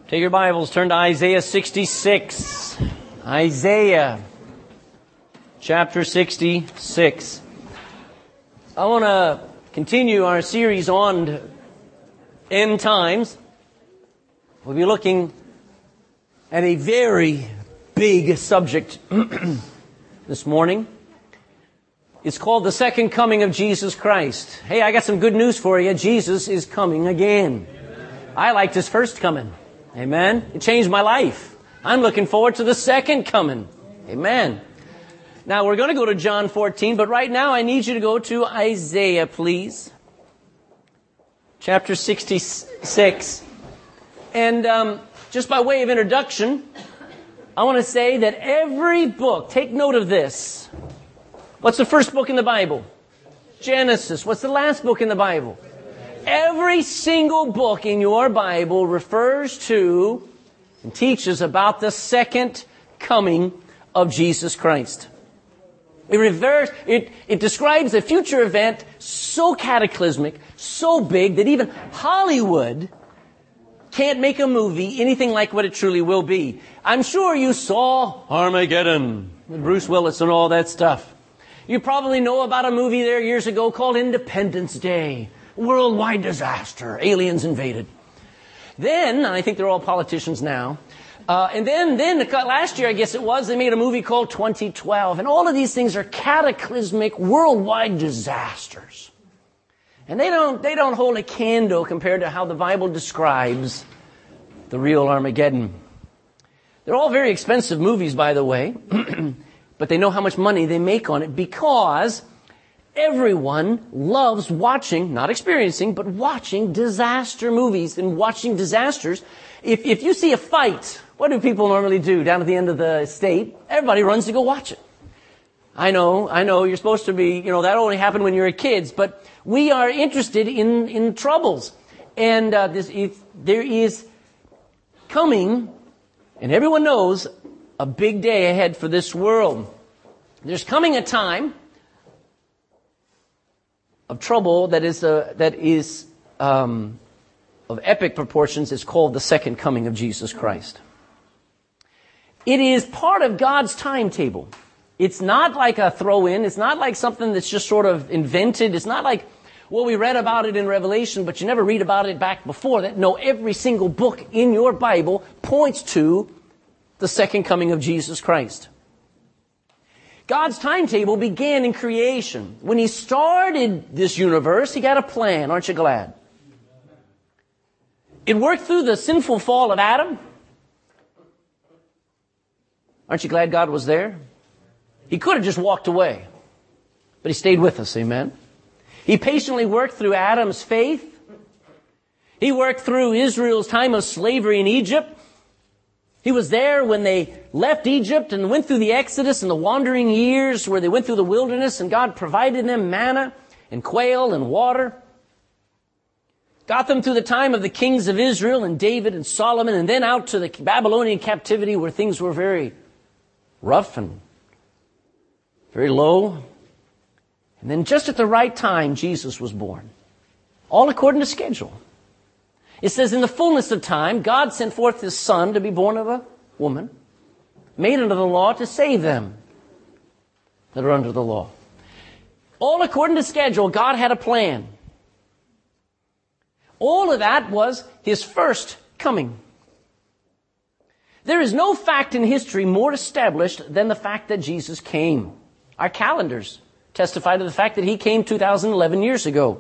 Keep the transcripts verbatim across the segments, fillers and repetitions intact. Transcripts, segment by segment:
Take your Bibles, turn to Isaiah sixty-six. Isaiah chapter sixty-six. I want to continue our series on end times. We'll be looking at a very big subject this morning. It's called the second coming of Jesus Christ. Hey, I got some good news for you. Jesus is coming again. I liked His first coming. Amen. It changed my life. I'm looking forward to the second coming. Amen. Now, we're going to go to John fourteen, but right now I need you to go to Isaiah, please. Chapter sixty-six. And um, just by way of introduction, I want to say that every book, take note of this. What's the first book in the Bible? Genesis. What's the last book in the Bible? Every single book in your Bible refers to and teaches about the second coming of Jesus Christ. It, reverse, it, it describes a future event so cataclysmic, so big, that even Hollywood can't make a movie anything like what it truly will be. I'm sure you saw Armageddon with Bruce Willis and all that stuff. You probably know about a movie there years ago called Independence Day. Worldwide disaster. Aliens invaded. Then, I think they're all politicians now, uh, and then, then last year, I guess it was, they made a movie called twenty twelve. And all of these things are cataclysmic, worldwide disasters. And they don't, they don't hold a candle compared to how the Bible describes the real Armageddon. They're all very expensive movies, by the way, but they know how much money they make on it because everyone loves watching, not experiencing, but watching disaster movies and watching disasters. If, if you see a fight, what do people normally do down at the end of the state? Everybody runs to go watch it. I know, I know, you're supposed to be, you know, that only happened when you were kids, but we are interested in, in troubles. And uh, this, if there is coming, and everyone knows, a big day ahead for this world. There's coming a time of trouble that is uh, that is um, of epic proportions. Is called the second coming of Jesus Christ. It is part of God's timetable. It's not like a throw-in. It's not like something that's just sort of invented. It's not like, well, we read about it in Revelation, but you never read about it back before that. No, every single book in your Bible points to the second coming of Jesus Christ. God's timetable began in creation. When He started this universe, He got a plan. Aren't you glad? It worked through the sinful fall of Adam. Aren't you glad God was there? He could have just walked away, but He stayed with us, amen? He patiently worked through Adam's faith. He worked through Israel's time of slavery in Egypt. He was there when they left Egypt and went through the Exodus and the wandering years where they went through the wilderness, and God provided them manna and quail and water. Got them through the time of the kings of Israel and David and Solomon, and then out to the Babylonian captivity where things were very rough and very low. And then just at the right time, Jesus was born. All according to schedule. It says, in the fullness of time, God sent forth His Son to be born of a woman, made under the law to save them that are under the law. All according to schedule, God had a plan. All of that was His first coming. There is no fact in history more established than the fact that Jesus came. Our calendars testify to the fact that He came two thousand eleven years ago.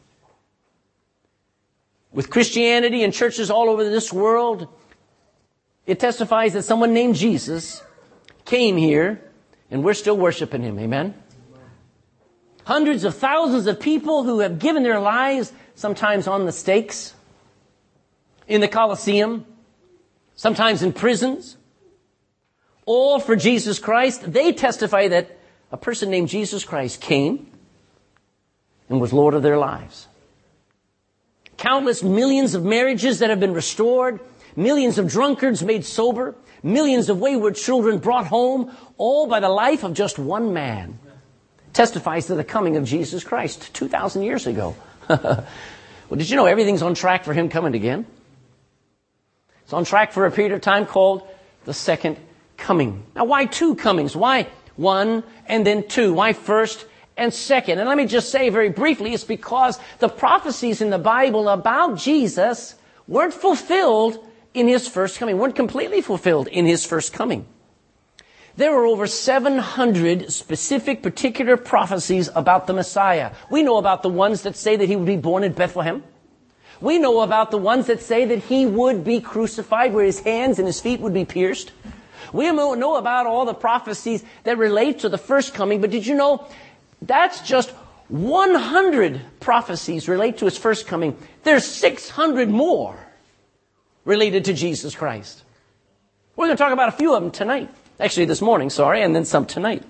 With Christianity and churches all over this world, it testifies that someone named Jesus came here, and we're still worshiping Him. Amen? Hundreds of thousands of people who have given their lives, sometimes on the stakes, in the Colosseum, sometimes in prisons, all for Jesus Christ. They testify that a person named Jesus Christ came and was Lord of their lives. Countless millions of marriages that have been restored, millions of drunkards made sober, millions of wayward children brought home, all by the life of just one man, testifies to the coming of Jesus Christ two thousand years ago. Well, did you know everything's on track for Him coming again? It's on track for a period of time called the second coming. Now, why two comings? Why one and then two? Why first and second? And let me just say very briefly, it's because the prophecies in the Bible about Jesus weren't fulfilled in his first coming, weren't completely fulfilled in his first coming. There were over seven hundred specific, particular prophecies about the Messiah. We know about the ones that say that he would be born in Bethlehem. We know about the ones that say that he would be crucified, where his hands and his feet would be pierced. We know about all the prophecies that relate to the first coming, but did you know that's just one hundred prophecies relate to his first coming. There's six hundred more related to Jesus Christ. We're going to talk about a few of them tonight. Actually, this morning, sorry, and then some tonight.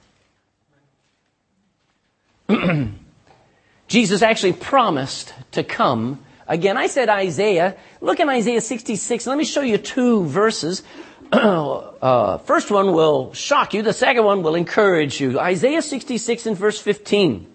Jesus actually promised to come again. I said Isaiah. Look in Isaiah sixty-six. Let me show you two verses. uh, first one will shock you. The second one will encourage you. Isaiah sixty-six and verse fifteen.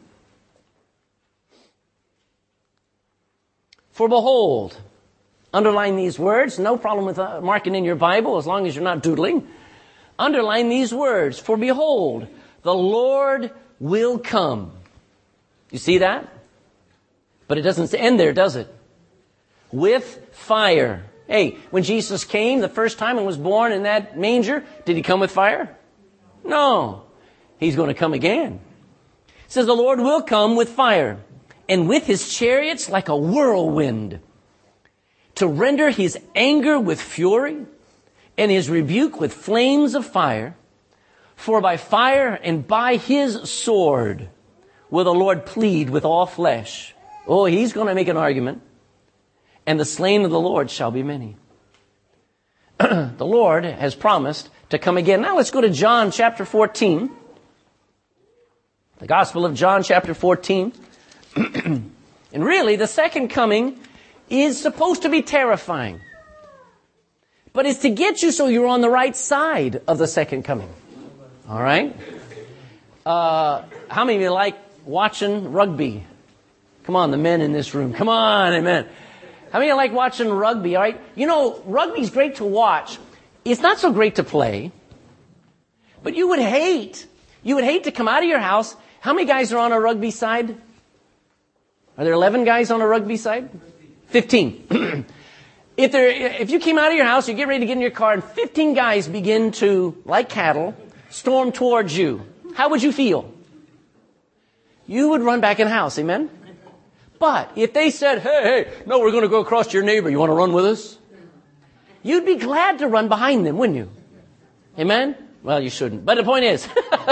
For behold, underline these words. No problem with uh, marking in your Bible as long as you're not doodling. Underline these words. For behold, the Lord will come. You see that? But it doesn't end there, does it? With fire. Hey, when Jesus came the first time and was born in that manger, did he come with fire? No. He's going to come again. It says the Lord will come with fire, and with his chariots like a whirlwind, to render his anger with fury, and his rebuke with flames of fire. For by fire and by his sword will the Lord plead with all flesh. Oh, he's going to make an argument. And the slain of the Lord shall be many. The Lord has promised to come again. Now let's go to John chapter fourteen. The Gospel of John chapter fourteen. And really, the second coming is supposed to be terrifying. But it's to get you so you're on the right side of the second coming. All right? Uh, how many of you like watching rugby? Come on, the men in this room. Come on, amen. How many of you like watching rugby, all right? You know, rugby's great to watch. It's not so great to play. But you would hate, you would hate to come out of your house. How many guys are on a rugby side? Are there eleven guys on a rugby side? fifteen. If there, if you came out of your house, you get ready to get in your car, and fifteen guys begin to, like cattle, storm towards you, how would you feel? You would run back in the house, amen? But if they said, hey, hey, no, we're going to go across to your neighbor, you want to run with us? You'd be glad to run behind them, wouldn't you? Amen? Well, you shouldn't. But the point is,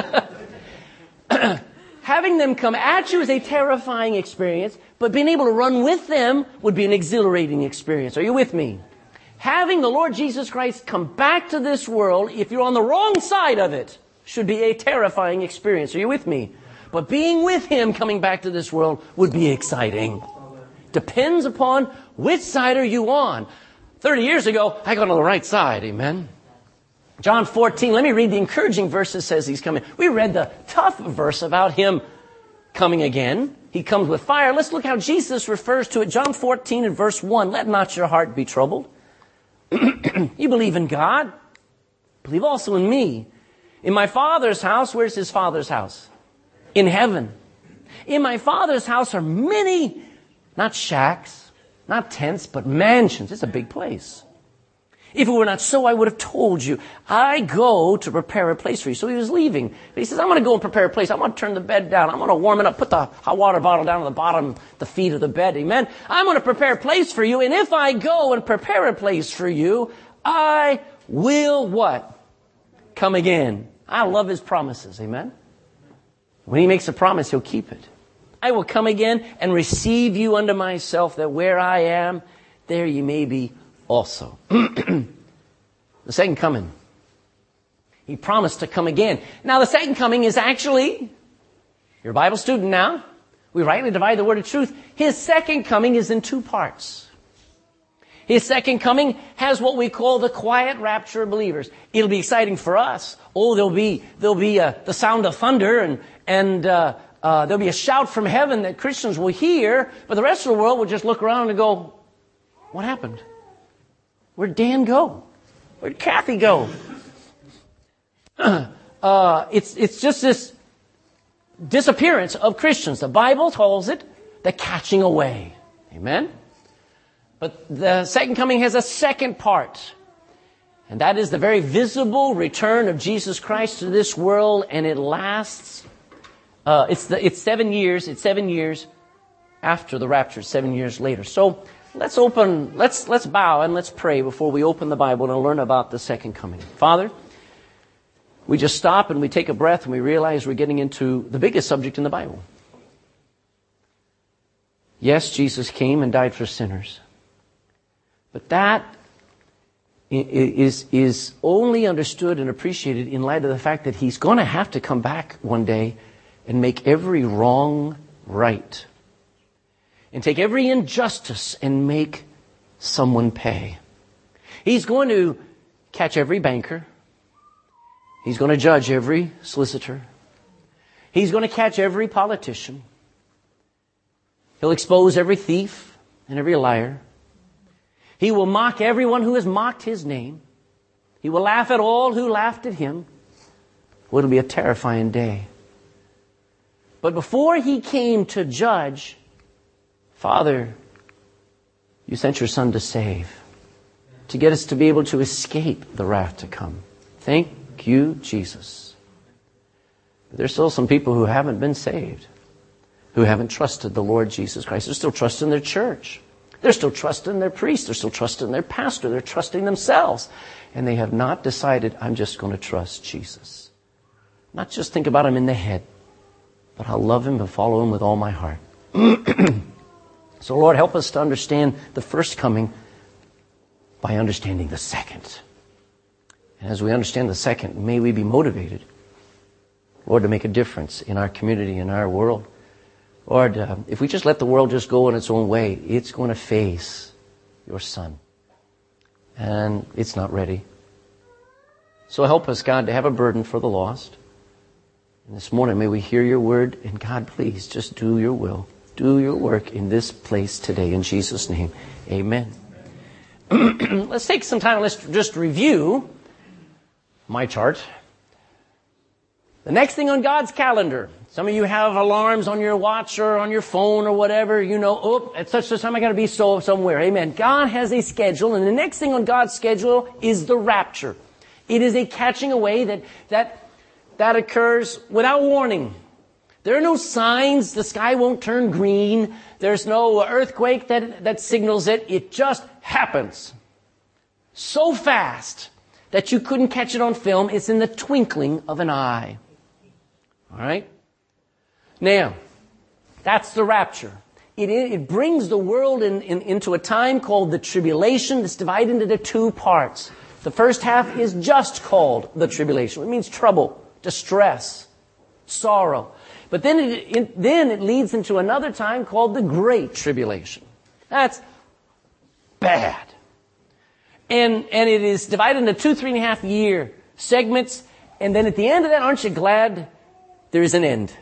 having them come at you is a terrifying experience, but being able to run with them would be an exhilarating experience. Are you with me? Having the Lord Jesus Christ come back to this world, if you're on the wrong side of it, should be a terrifying experience. Are you with me? But being with him coming back to this world would be exciting. Depends upon which side are you on. Thirty years ago, I got on the right side. Amen. John fourteen, let me read the encouraging verse that says he's coming. We read the tough verse about him coming again. He comes with fire. Let's look how Jesus refers to it. John fourteen and verse one. Let not your heart be troubled. You believe in God. Believe also in me. In my Father's house, where's his Father's house? In heaven. In my Father's house are many, not shacks, not tents, but mansions. It's a big place. If it were not so, I would have told you. I go to prepare a place for you. So he was leaving. He says, I'm going to go and prepare a place. I'm going to turn the bed down. I'm going to warm it up. Put the hot water bottle down at the bottom, the feet of the bed. Amen. I'm going to prepare a place for you. And if I go and prepare a place for you, I will what? Come again. I love his promises. Amen. When he makes a promise, he'll keep it. I will come again and receive you unto myself, that where I am, there ye may be also. The second coming. He promised to come again. Now the second coming is actually, you're a Bible student now. We rightly divide the word of truth. His second coming is in two parts. His second coming has what we call the quiet rapture of believers. It'll be exciting for us. Oh, there'll be, there'll be uh, the sound of thunder and, and, uh, uh, there'll be a shout from heaven that Christians will hear, but the rest of the world will just look around and go, what happened? Where'd Dan go? Where'd Kathy go? uh, it's, it's just this disappearance of Christians. The Bible calls it the catching away. Amen? But the second coming has a second part. And that is the very visible return of Jesus Christ to this world, and it lasts. Uh, it's the, it's seven years. It's seven years after the rapture. Seven years later. So let's open. Let's let's bow and let's pray before we open the Bible and learn about the second coming. Father, we just stop and we take a breath and we realize we're getting into the biggest subject in the Bible. Yes, Jesus came and died for sinners, but that is is only understood and appreciated in light of the fact that He's going to have to come back one day and make every wrong right. And take every injustice and make someone pay. He's going to catch every banker. He's going to judge every solicitor. He's going to catch every politician. He'll expose every thief and every liar. He will mock everyone who has mocked His name. He will laugh at all who laughed at Him. Well, it'll be a terrifying day. But before He came to judge, Father, You sent Your Son to save, to get us to be able to escape the wrath to come. Thank You, Jesus. There's still some people who haven't been saved, who haven't trusted the Lord Jesus Christ. They're still trusting their church. They're still trusting their priest. They're still trusting their pastor. They're trusting themselves. And they have not decided, I'm just going to trust Jesus. Not just think about Him in the head, but I'll love Him and follow Him with all my heart. So Lord, help us to understand the first coming by understanding the second. And as we understand the second, may we be motivated, Lord, to make a difference in our community, in our world. Lord, uh, if we just let the world just go in its own way, it's going to face Your Son. And it's not ready. So help us, God, to have a burden for the lost. And this morning, may we hear Your word. And God, please, just do Your will. Do Your work in this place today. In Jesus' name, amen. Let's take some time. Let's just review my chart. The next thing on God's calendar. Some of you have alarms on your watch or on your phone or whatever. You know, oh, at such a time I got to be so somewhere. Amen. God has a schedule, and the next thing on God's schedule is the rapture. It is a catching away that that that occurs without warning. There are no signs. The sky won't turn green. There's no earthquake that that signals it. It just happens so fast that you couldn't catch it on film. It's in the twinkling of an eye. All right? Now, that's the rapture. It, it brings the world in, in, into a time called the tribulation that's divided into two parts. The first half is just called the tribulation. It means trouble, distress, sorrow. But then it, it, then it leads into another time called the Great Tribulation. That's bad. And, and it is divided into two, three and a half year segments. And then at the end of that, aren't you glad there is an end?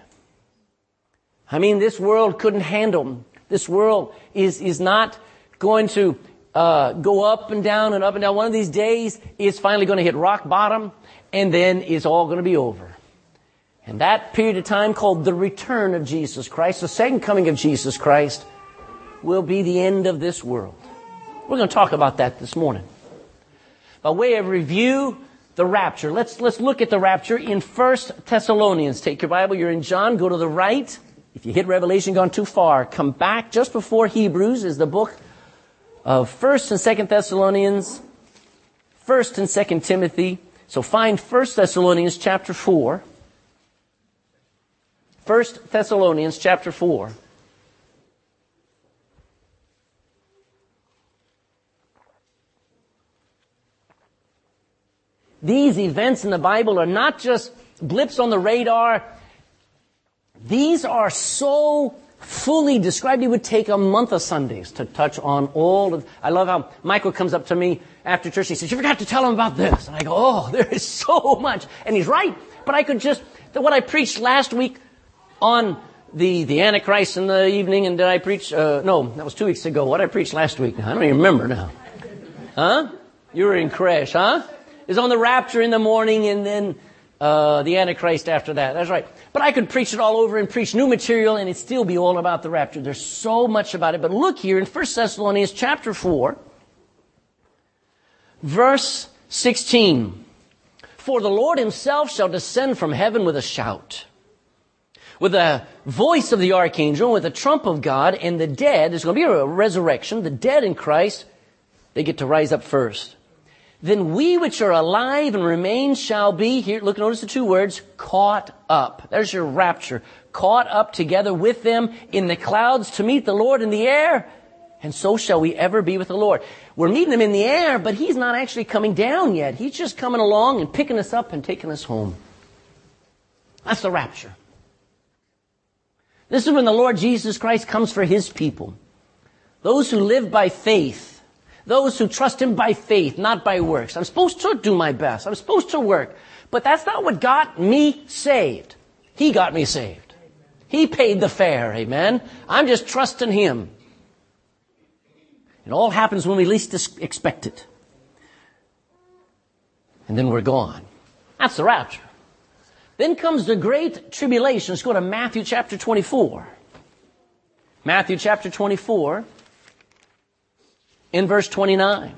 I mean, this world couldn't handle. This world is, is not going to uh, go up and down and up and down. One of these days, it's finally going to hit rock bottom, and then it's all going to be over. And that period of time called the return of Jesus Christ, the second coming of Jesus Christ, will be the end of this world. We're going to talk about that this morning. By way of review, the rapture. Let's, let's look at the rapture in First Thessalonians. Take your Bible, you're in John, go to the right. If you hit Revelation, gone too far, come back. Just before Hebrews is the book of First and Second Thessalonians, First and Second Timothy. So find First Thessalonians chapter four. First Thessalonians chapter four. These events in the Bible are not just blips on the radar. These are so fully described, it would take a month of Sundays to touch on all of... I love how Michael comes up to me after church. He says, you forgot to tell him about this. And I go, oh, there is so much. And he's right. But I could just... What I preached last week on the, the Antichrist in the evening, and did I preach... Uh, no, that was two weeks ago. What I preached last week now? I don't even remember now. Huh? You were in creche, huh? It's on the rapture in the morning and then uh, the Antichrist after that. That's right. But I could preach it all over and preach new material and it'd still be all about the rapture. There's so much about it. But look here in First Thessalonians chapter four, verse sixteen. For the Lord himself shall descend from heaven with a shout, with the voice of the archangel, with the trump of God, and the dead, there's going to be a resurrection, the dead in Christ, they get to rise up first. Then we which are alive and remain shall be, here, look, notice the two words, caught up. There's your rapture. Caught up together with them in the clouds to meet the Lord in the air. And so shall we ever be with the Lord. We're meeting him in the air, but he's not actually coming down yet. He's just coming along and picking us up and taking us home. That's the rapture. This is when the Lord Jesus Christ comes for his people. Those who live by faith. Those who trust him by faith, not by works. I'm supposed to do my best. I'm supposed to work. But that's not what got me saved. He got me saved. He paid the fare, amen? I'm just trusting him. It all happens when we least expect it. And then we're gone. That's the rapture. Then comes the great tribulation. Let's go to Matthew chapter twenty-four. Matthew chapter twenty-four. In verse twenty-nine.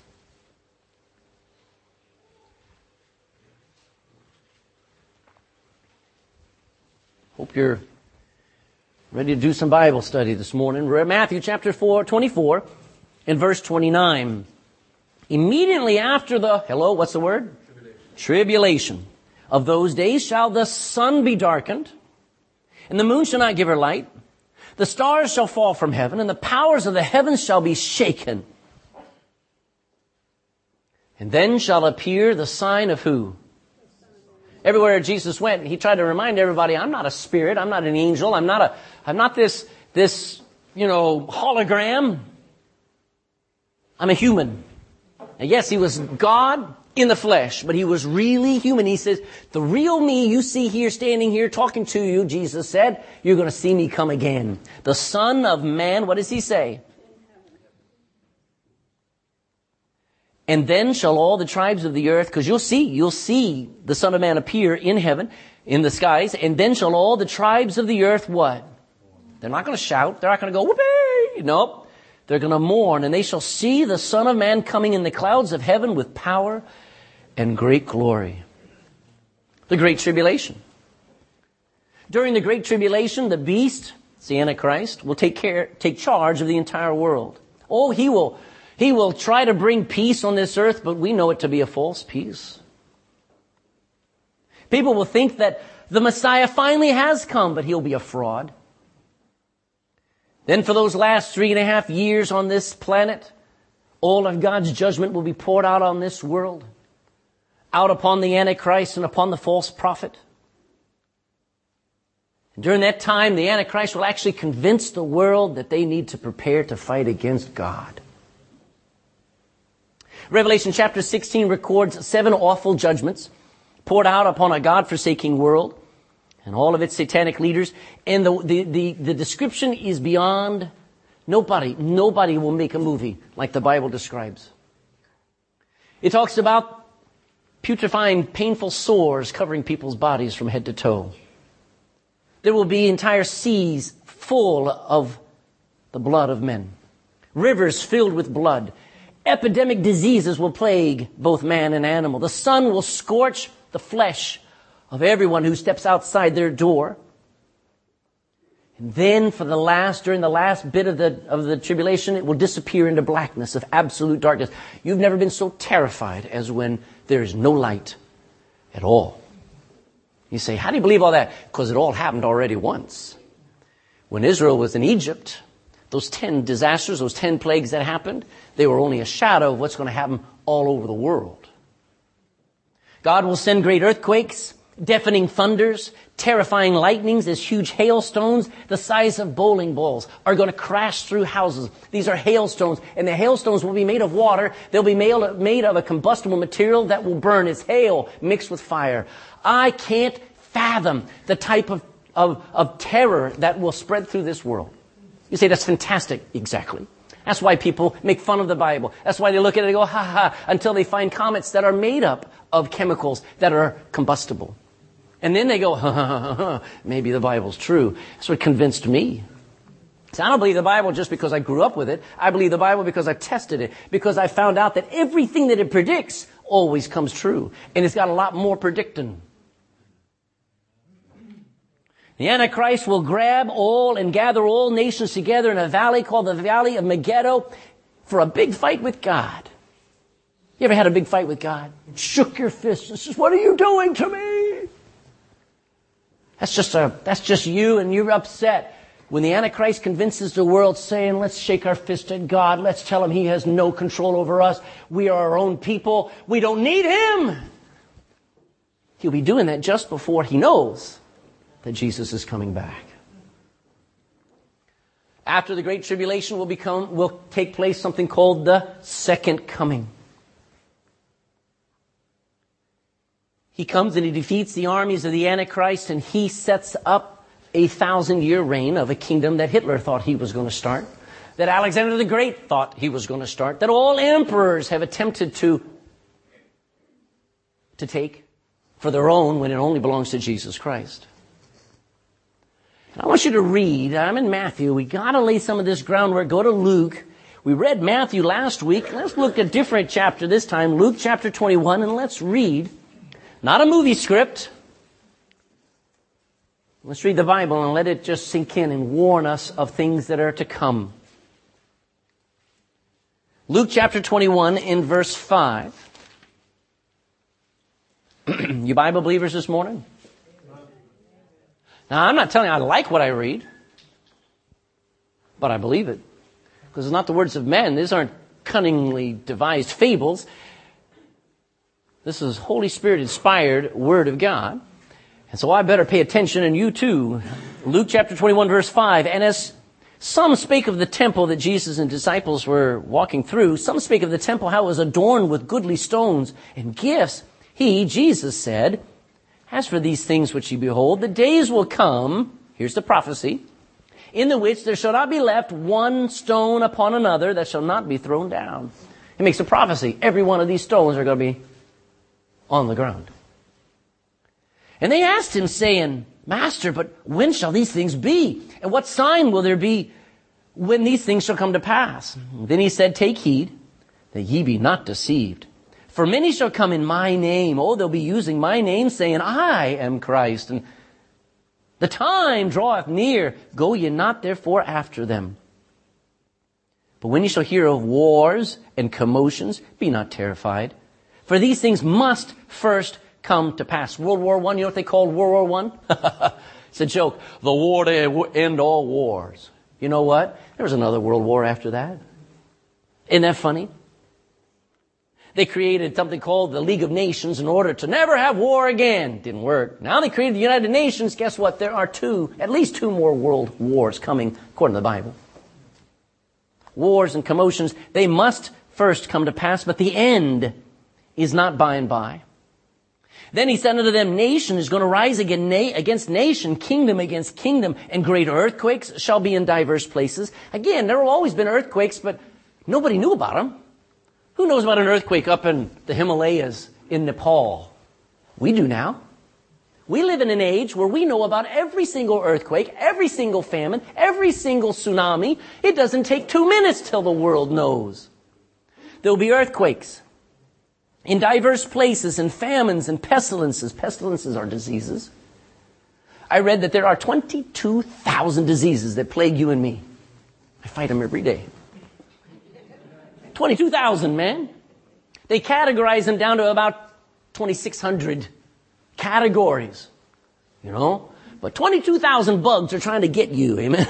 Hope you're ready to do some Bible study this morning. We're at Matthew chapter four, twenty-four, in verse twenty-nine. Immediately after the, hello, what's the word? Tribulation. Tribulation of those days shall the sun be darkened, and the moon shall not give her light. The stars shall fall from heaven, and the powers of the heavens shall be shaken. And then shall appear the sign of who? Everywhere Jesus went, he tried to remind everybody, I'm not a spirit, I'm not an angel, I'm not a, I'm not this, this, you know, hologram. I'm a human. And yes, he was God in the flesh, but he was really human. He says, the real me you see here, standing here, talking to you, Jesus said, you're going to see me come again. The Son of Man, what does he say? And then shall all the tribes of the earth, because you'll see, you'll see the Son of Man appear in heaven, in the skies, and then shall all the tribes of the earth what? They're not going to shout. They're not going to go, whoopee! Nope. They're going to mourn, and they shall see the Son of Man coming in the clouds of heaven with power and great glory. The Great Tribulation. During the Great Tribulation, the beast, the Antichrist, will take care, take charge of the entire world. Oh, he will, he will try to bring peace on this earth, but we know it to be a false peace. People will think that the Messiah finally has come, but he'll be a fraud. Then for those last three and a half years on this planet, all of God's judgment will be poured out on this world, out upon the Antichrist and upon the false prophet. And during that time, the Antichrist will actually convince the world that they need to prepare to fight against God. Revelation chapter sixteen records seven awful judgments poured out upon a God-forsaking world and all of its satanic leaders. And the, the, the, the description is beyond, nobody, nobody will make a movie like the Bible describes. It talks about putrefying, painful sores covering people's bodies from head to toe. There will be entire seas full of the blood of men. Rivers filled with blood. Epidemic diseases will plague both man and animal. The sun will scorch the flesh of everyone who steps outside their door. And then for the last, during the last bit of the, of the tribulation, it will disappear into blackness of absolute darkness. You've never been so terrified as when there is no light at all. You say, how do you believe all that? Because it all happened already once. When Israel was in Egypt, those ten disasters, those ten plagues that happened, they were only a shadow of what's going to happen all over the world. God will send great earthquakes, deafening thunders, terrifying lightnings as huge hailstones the size of bowling balls are going to crash through houses. These are hailstones, and the hailstones will be made of water. They'll be made, made of a combustible material that will burn as hail mixed with fire. I can't fathom the type of, of, of terror that will spread through this world. You say, that's fantastic. Exactly. That's why people make fun of the Bible. That's why they look at it and go, ha ha, until they find comments that are made up of chemicals that are combustible. And then they go, ha ha ha ha, maybe the Bible's true. That's what convinced me. So I don't believe the Bible just because I grew up with it. I believe the Bible because I've tested it. Because I found out that everything that it predicts always comes true. And it's got a lot more predicting. The Antichrist will grab all and gather all nations together in a valley called the Valley of Megiddo for a big fight with God. You ever had a big fight with God? You shook your fist and says, what are you doing to me? That's just a, that's just you, and you're upset. When the Antichrist convinces the world saying, let's shake our fist at God, let's tell him he has no control over us, we are our own people, we don't need him. He'll be doing that just before he knows that Jesus is coming back. After the Great Tribulation will become, will take place something called the Second Coming. He comes and he defeats the armies of the Antichrist, and he sets up a thousand-year reign of a kingdom that Hitler thought he was going to start, that Alexander the Great thought he was going to start, that all emperors have attempted to, to take for their own when it only belongs to Jesus Christ. I want you to read, I'm in Matthew, we got to lay some of this groundwork. Go to Luke. We read Matthew last week. Let's look at a different chapter this time, Luke chapter twenty-one, and let's read, not a movie script. Let's read the Bible and let it just sink in and warn us of things that are to come. Luke chapter twenty-one in verse five. You Bible believers this morning? Now, I'm not telling you I like what I read, but I believe it. Because it's not the words of men. These aren't cunningly devised fables. This is Holy Spirit inspired Word of God. And so I better pay attention, and you too. Luke chapter twenty-one, verse five. And as some spake of the temple that Jesus and disciples were walking through, some spake of the temple how it was adorned with goodly stones and gifts. He, Jesus, said, as for these things which ye behold, the days will come, here's the prophecy, in the which there shall not be left one stone upon another that shall not be thrown down. He makes a prophecy. Every one of these stones are going to be on the ground. And they asked him, saying, Master, but when shall these things be? And what sign will there be when these things shall come to pass? Then he said, Take heed that ye be not deceived. For many shall come in my name. Oh, they'll be using my name, saying, I am Christ. And the time draweth near. Go ye not therefore after them. But when ye shall hear of wars and commotions, be not terrified. For these things must first come to pass. World War One, you know what they called World War One? It's a joke. The war to end all wars. You know what? There was another world war after that. Isn't that funny? They created something called the League of Nations in order to never have war again. Didn't work. Now they created the United Nations. Guess what? There are two, at least two more world wars coming, according to the Bible. Wars and commotions, they must first come to pass, but the end is not by and by. Then he said unto them, Nation is going to rise against nation, kingdom against kingdom, and great earthquakes shall be in diverse places. Again, there have always been earthquakes, but nobody knew about them. Who knows about an earthquake up in the Himalayas in Nepal? We do now. We live in an age where we know about every single earthquake, every single famine, every single tsunami. It doesn't take two minutes till the world knows. There'll be earthquakes in diverse places, and famines and pestilences. Pestilences are diseases. I read that there are twenty-two thousand diseases that plague you and me. I fight them every day. twenty-two thousand, man. They categorize them down to about twenty-six hundred categories, you know. But twenty-two thousand bugs are trying to get you, amen.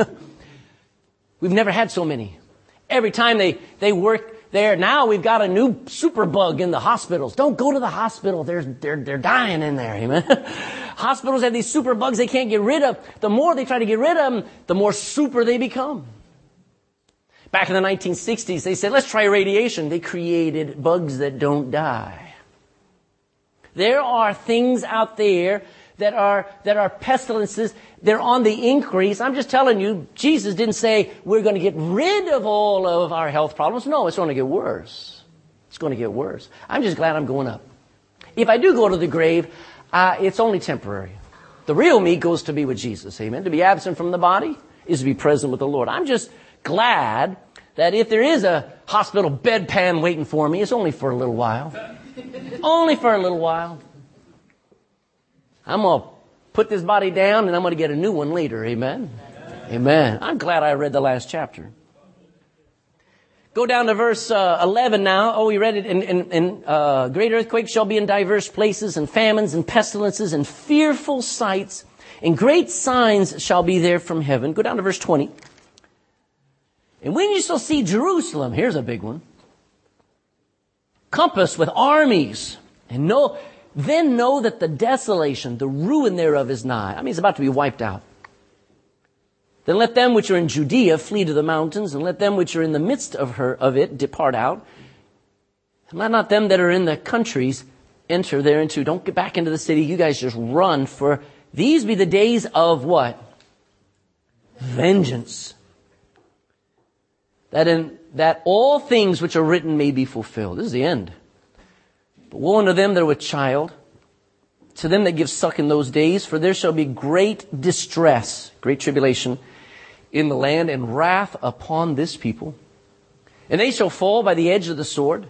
We've never had so many. Every time they, they work there, now we've got a new super bug in the hospitals. Don't go to the hospital. They're, they're, they're dying in there, amen. Hospitals have these super bugs they can't get rid of. The more they try to get rid of them, the more super they become. Back in the nineteen sixties, they said, let's try radiation. They created bugs that don't die. There are things out there that are, that are pestilences. They're on the increase. I'm just telling you, Jesus didn't say we're going to get rid of all of our health problems. No, it's going to get worse. It's going to get worse. I'm just glad I'm going up. If I do go to the grave, uh, it's only temporary. The real me goes to be with Jesus. Amen. To be absent from the body is to be present with the Lord. I'm just glad that if there is a hospital bedpan waiting for me, it's only for a little while. Only for a little while. I'm going to put this body down and I'm going to get a new one later. Amen. Amen. I'm glad I read the last chapter. Go down to verse uh, eleven now. Oh, we read it. And, and, and uh, great earthquakes shall be in diverse places, and famines and pestilences and fearful sights, and great signs shall be there from heaven. Go down to verse twenty. And when you shall see Jerusalem, here's a big one, compassed with armies, and know, then know that the desolation, the ruin thereof is nigh. I mean, it's about to be wiped out. Then let them which are in Judea flee to the mountains, and let them which are in the midst of her of it depart out. And let not them that are in the countries enter thereinto. Don't get back into the city. You guys just run, for these be the days of what? Vengeance. That in that all things which are written may be fulfilled. This is the end. But woe unto them that are with child, to them that give suck in those days, for there shall be great distress, great tribulation in the land, and wrath upon this people. And they shall fall by the edge of the sword,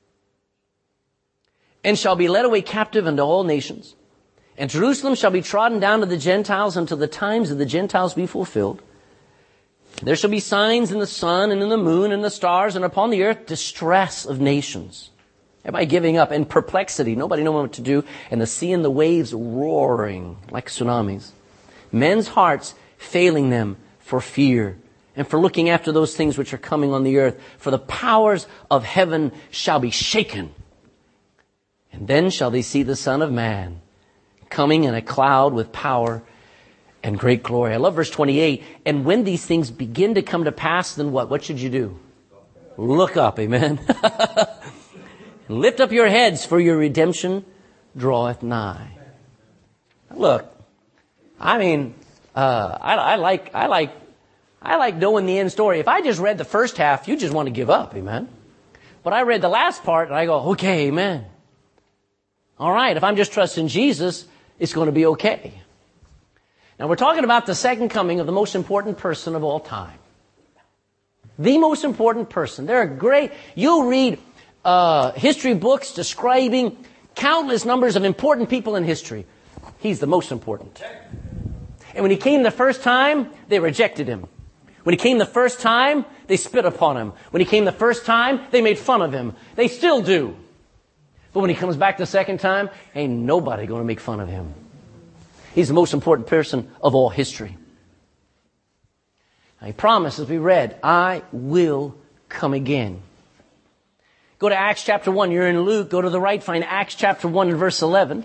and shall be led away captive unto all nations. And Jerusalem shall be trodden down to the Gentiles until the times of the Gentiles be fulfilled. There shall be signs in the sun and in the moon and the stars, and upon the earth distress of nations. Everybody giving up and perplexity. Nobody knowing what to do. And the sea and the waves roaring like tsunamis. Men's hearts failing them for fear and for looking after those things which are coming on the earth. For the powers of heaven shall be shaken. And then shall they see the Son of Man coming in a cloud with power and great glory. I love verse twenty-eight. And when these things begin to come to pass, then what? What should you do? Look up. Amen. Lift up your heads, for your redemption draweth nigh. Look, I mean, uh, I, I like, I like, I like knowing the end story. If I just read the first half, you just want to give up, amen. But I read the last part, and I go, okay, amen. All right, if I'm just trusting Jesus, it's going to be okay. Now, we're talking about the second coming of the most important person of all time. The most important person. They're great. You'll read Uh, history books describing countless numbers of important people in history. He's the most important. And when he came the first time, they rejected him. When he came the first time, they spit upon him. When he came the first time, they made fun of him. They still do. But when he comes back the second time, ain't nobody going to make fun of him. He's the most important person of all history. Now, he promised, as we read, I will come again. Go to Acts chapter one. You're in Luke. Go to the right. Find Acts chapter one and verse eleven.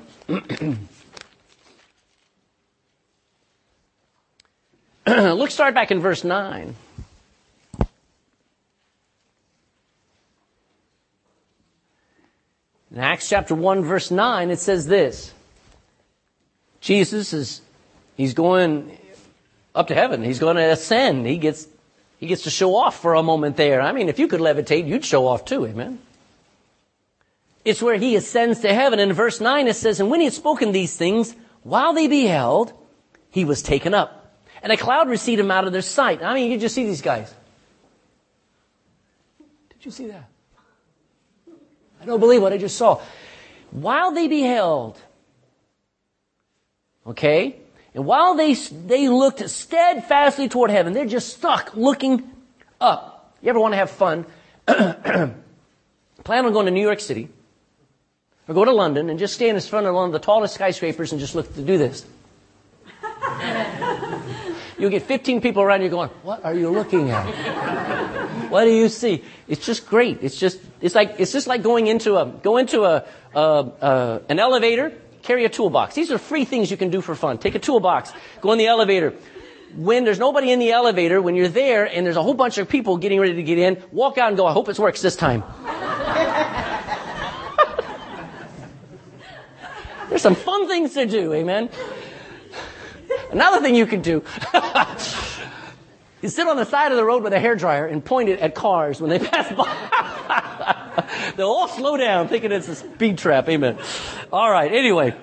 Look, start back in verse nine. In Acts chapter one, verse nine, it says this. Jesus is, he's going up to heaven. He's going to ascend. He gets He gets to show off for a moment there. I mean, if you could levitate, you'd show off too, amen? It's where he ascends to heaven. In verse nine it says, and when he had spoken these things, while they beheld, he was taken up. And a cloud received him out of their sight. I mean, you just see these guys. Did you see that? I don't believe what I just saw. While they beheld, okay? And while they they looked steadfastly toward heaven, they're just stuck looking up. You ever want to have fun? Plan on going to New York City or go to London and just stand in front of one of the tallest skyscrapers and just look to do this. You'll get fifteen people around you going, what are you looking at? What do you see? It's just great. It's just it's like it's just like going into a go into a, a, a an elevator. Carry a toolbox. These are free things you can do for fun. Take a toolbox. Go in the elevator. When there's nobody in the elevator, when you're there and there's a whole bunch of people getting ready to get in, walk out and go, I hope it works this time. There's some fun things to do, amen? Another thing you can do is sit on the side of the road with a hairdryer and point it at cars when they pass by. They'll all slow down thinking it's a speed trap, amen? All right, anyway.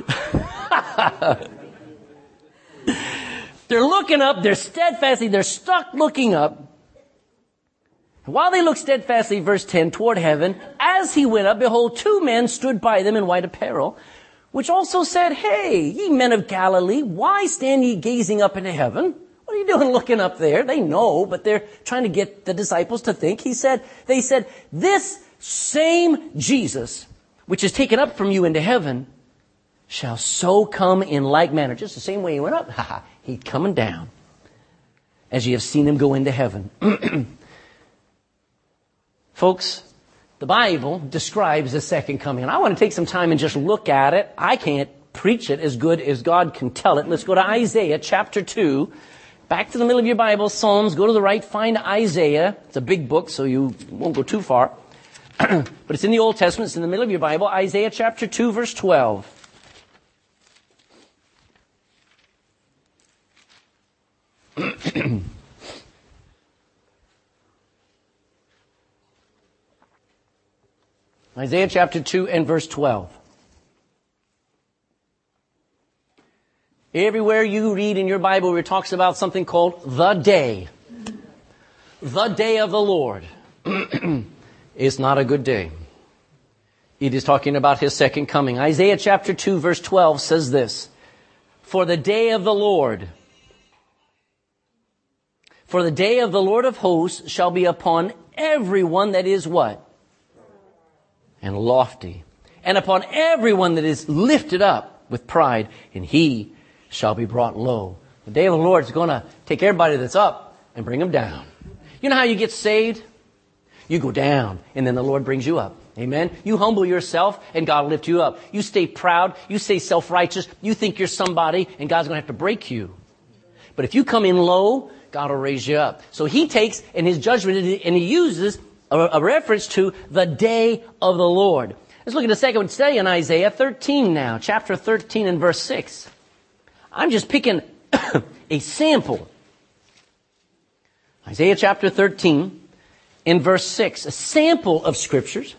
They're looking up, they're steadfastly, they're stuck looking up. While they looked steadfastly, verse ten, toward heaven, as he went up, behold, two men stood by them in white apparel, which also said, Hey, ye men of Galilee, why stand ye gazing up into heaven? What are you doing looking up there? They know, but they're trying to get the disciples to think. He said, they said, this same Jesus, which is taken up from you into heaven, shall so come in like manner. Just the same way he went up. Ha, he's coming down as ye have seen him go into heaven. Folks, the Bible describes the second coming. And I want to take some time and just look at it. I can't preach it as good as God can tell it. Let's go to Isaiah chapter two. Back to the middle of your Bible, Psalms. Go to the right, find Isaiah. It's a big book, so you won't go too far. But it's in the Old Testament. It's in the middle of your Bible. Isaiah chapter two, verse twelve. Isaiah chapter two and verse twelve. Everywhere you read in your Bible where it talks about something called the day. The day of the Lord. It's not a good day. It is talking about his second coming. Isaiah chapter two verse twelve says this. For the day of the Lord. For the day of the Lord of hosts shall be upon everyone that is what? And lofty. And upon everyone that is lifted up with pride. And he shall be brought low. The day of the Lord is going to take everybody that's up and bring them down. You know how you get saved? You go down and then the Lord brings you up. Amen. You humble yourself and God will lift you up. You stay proud. You stay self-righteous. You think you're somebody and God's going to have to break you. But if you come in low, God will raise you up. So he takes in his judgment and he uses a, a reference to the day of the Lord. Let's look at the second one today in Isaiah thirteen now. Chapter thirteen and verse six. I'm just picking a sample. Isaiah chapter thirteen in verse six. A sample of scriptures.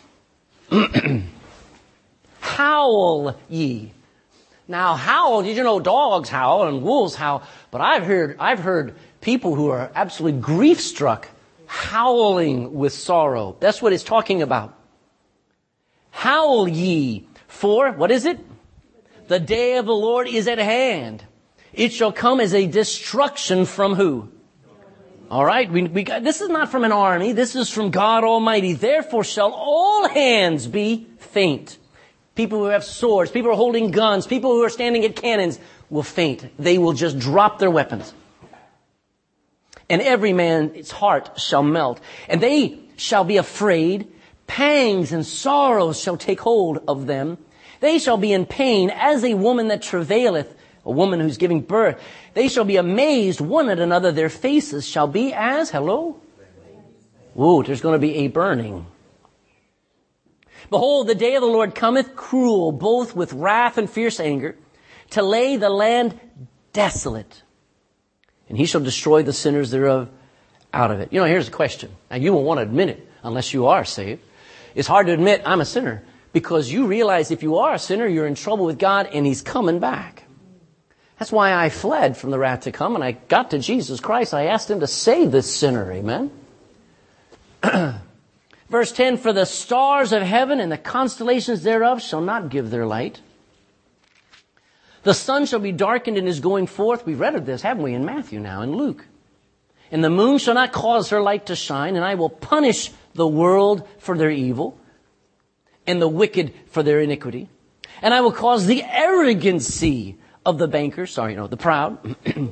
Howl ye. Now howl, did you know dogs howl and wolves howl? But I've heard, I've heard people who are absolutely grief struck howling with sorrow. That's what it's talking about. Howl ye for, what is it? The day of the Lord is at hand. It shall come as a destruction from who? All right, we, we got, this is not from an army. This is from God Almighty. Therefore shall all hands be faint. People who have swords, people who are holding guns, people who are standing at cannons will faint. They will just drop their weapons. And every man's heart shall melt. And they shall be afraid. Pangs and sorrows shall take hold of them. They shall be in pain as a woman that travaileth, a woman who's giving birth. They shall be amazed one at another. Their faces shall be as, hello? Whoa, there's going to be a burning. Behold, the day of the Lord cometh cruel, both with wrath and fierce anger, to lay the land desolate. And he shall destroy the sinners thereof out of it. You know, here's a question. Now, you won't want to admit it unless you are saved. It's hard to admit I'm a sinner because you realize if you are a sinner, you're in trouble with God and he's coming back. That's why I fled from the wrath to come and I got to Jesus Christ. I asked him to save this sinner. Amen. Verse ten, for the stars of heaven and the constellations thereof shall not give their light. The sun shall be darkened in his going forth. We read of this, haven't we, in Matthew now, in Luke. And the moon shall not cause her light to shine, and I will punish the world for their evil, and the wicked for their iniquity. And I will cause the arrogancy of the bankers, sorry, no, the proud.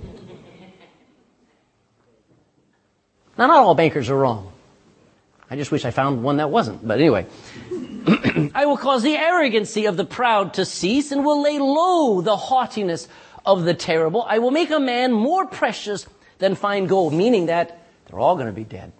Now, not all bankers are wrong. I just wish I found one that wasn't. But anyway, I will cause the arrogancy of the proud to cease and will lay low the haughtiness of the terrible. I will make a man more precious than fine gold, meaning that they're all going to be dead.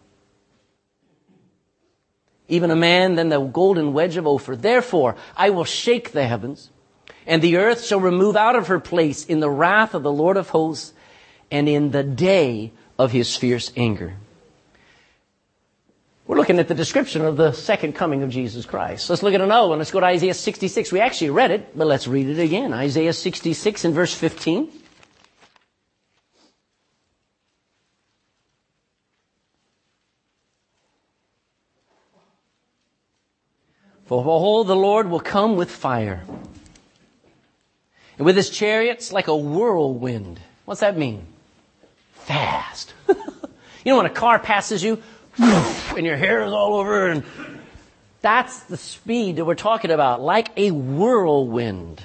Even a man than the golden wedge of Ophir. Therefore, I will shake the heavens And the earth shall remove out of her place in the wrath of the Lord of hosts and in the day of his fierce anger. We're looking at the description of the second coming of Jesus Christ. Let's look at another one. Let's go to Isaiah sixty-six. We actually read it, but let's read it again. Isaiah sixty-six and verse fifteen. For behold, the Lord will come with fire, and with his chariots like a whirlwind. What's that mean? Fast. You know when a car passes you, and your hair is all over, and that's the speed that we're talking about, like a whirlwind.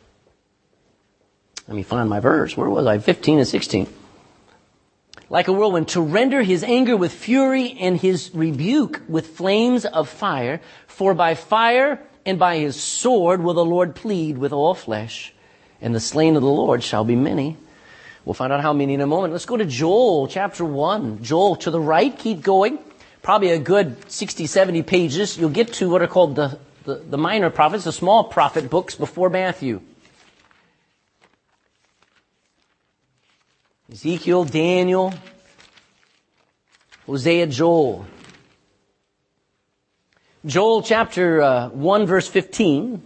Let me find my verse. Where was I? fifteen and sixteen. Like a whirlwind, to render his anger with fury and his rebuke with flames of fire. For by fire and by his sword will the Lord plead with all flesh, and the slain of the Lord shall be many. We'll find out how many in a moment. Let's go to Joel chapter one. Joel to the right, keep going. Probably a good sixty, seventy pages. You'll get to what are called the, the, the minor prophets, the small prophet books before Matthew. Ezekiel, Daniel, Hosea, Joel. Joel chapter uh, one verse fifteen.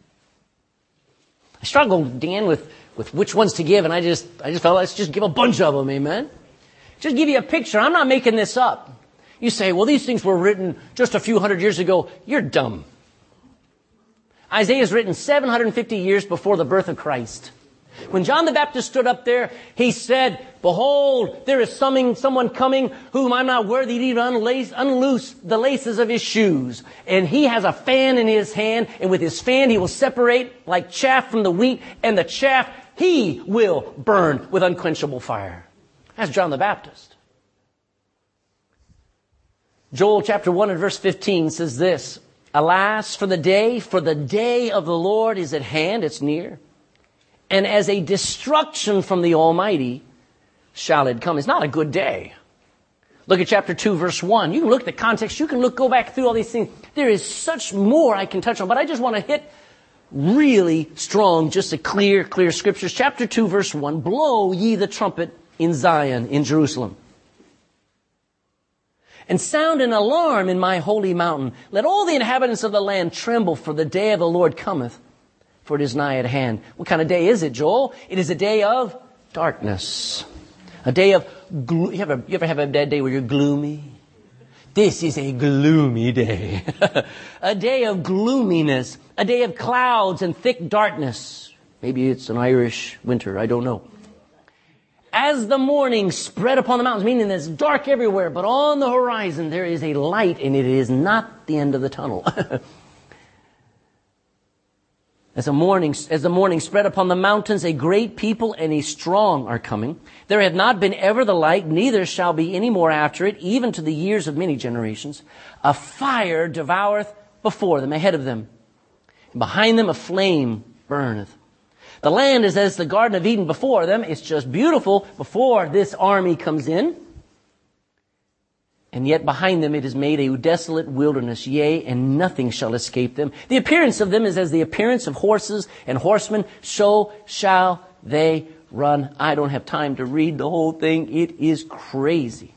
I struggled, Dan, with, with which ones to give, and I just I just felt let's just give a bunch of them, amen? Just give you a picture. I'm not making this up. You say, well, these things were written just a few hundred years ago. You're dumb. Isaiah is written seven hundred fifty years before the birth of Christ. When John the Baptist stood up there, he said, behold, there is something, someone coming whom I'm not worthy to even unlace, unloose the laces of his shoes. And he has a fan in his hand, and with his fan he will separate like chaff from the wheat, and the chaff he will burn with unquenchable fire. That's John the Baptist. Joel chapter one and verse fifteen says this, alas for the day, for the day of the Lord is at hand, it's near. And as a destruction from the Almighty shall it come. It's not a good day. Look at chapter two, verse one. You can look at the context. You can look, go back through all these things. There is such more I can touch on, but I just want to hit really strong, just a clear, clear scriptures. Chapter two, verse one. Blow ye the trumpet in Zion, in Jerusalem. And sound an alarm in my holy mountain. Let all the inhabitants of the land tremble, for the day of the Lord cometh. For it is nigh at hand. What kind of day is it, Joel? It is a day of darkness. A day of glo- you ever you ever have a bad day where you're gloomy? This is a gloomy day. A day of gloominess. A day of clouds and thick darkness. Maybe it's an Irish winter. I don't know. As the morning spread upon the mountains, meaning it's dark everywhere, but on the horizon there is a light, and it is not the end of the tunnel. As the morning, as the morning spread upon the mountains, a great people and a strong are coming. There had not been ever the like, neither shall be any more after it, even to the years of many generations. A fire devoureth before them, ahead of them. And behind them a flame burneth. The land is as the Garden of Eden before them. It's just beautiful before this army comes in. And yet behind them it is made a desolate wilderness, yea, and nothing shall escape them. The appearance of them is as the appearance of horses and horsemen, so shall they run. I don't have time to read the whole thing. It is crazy.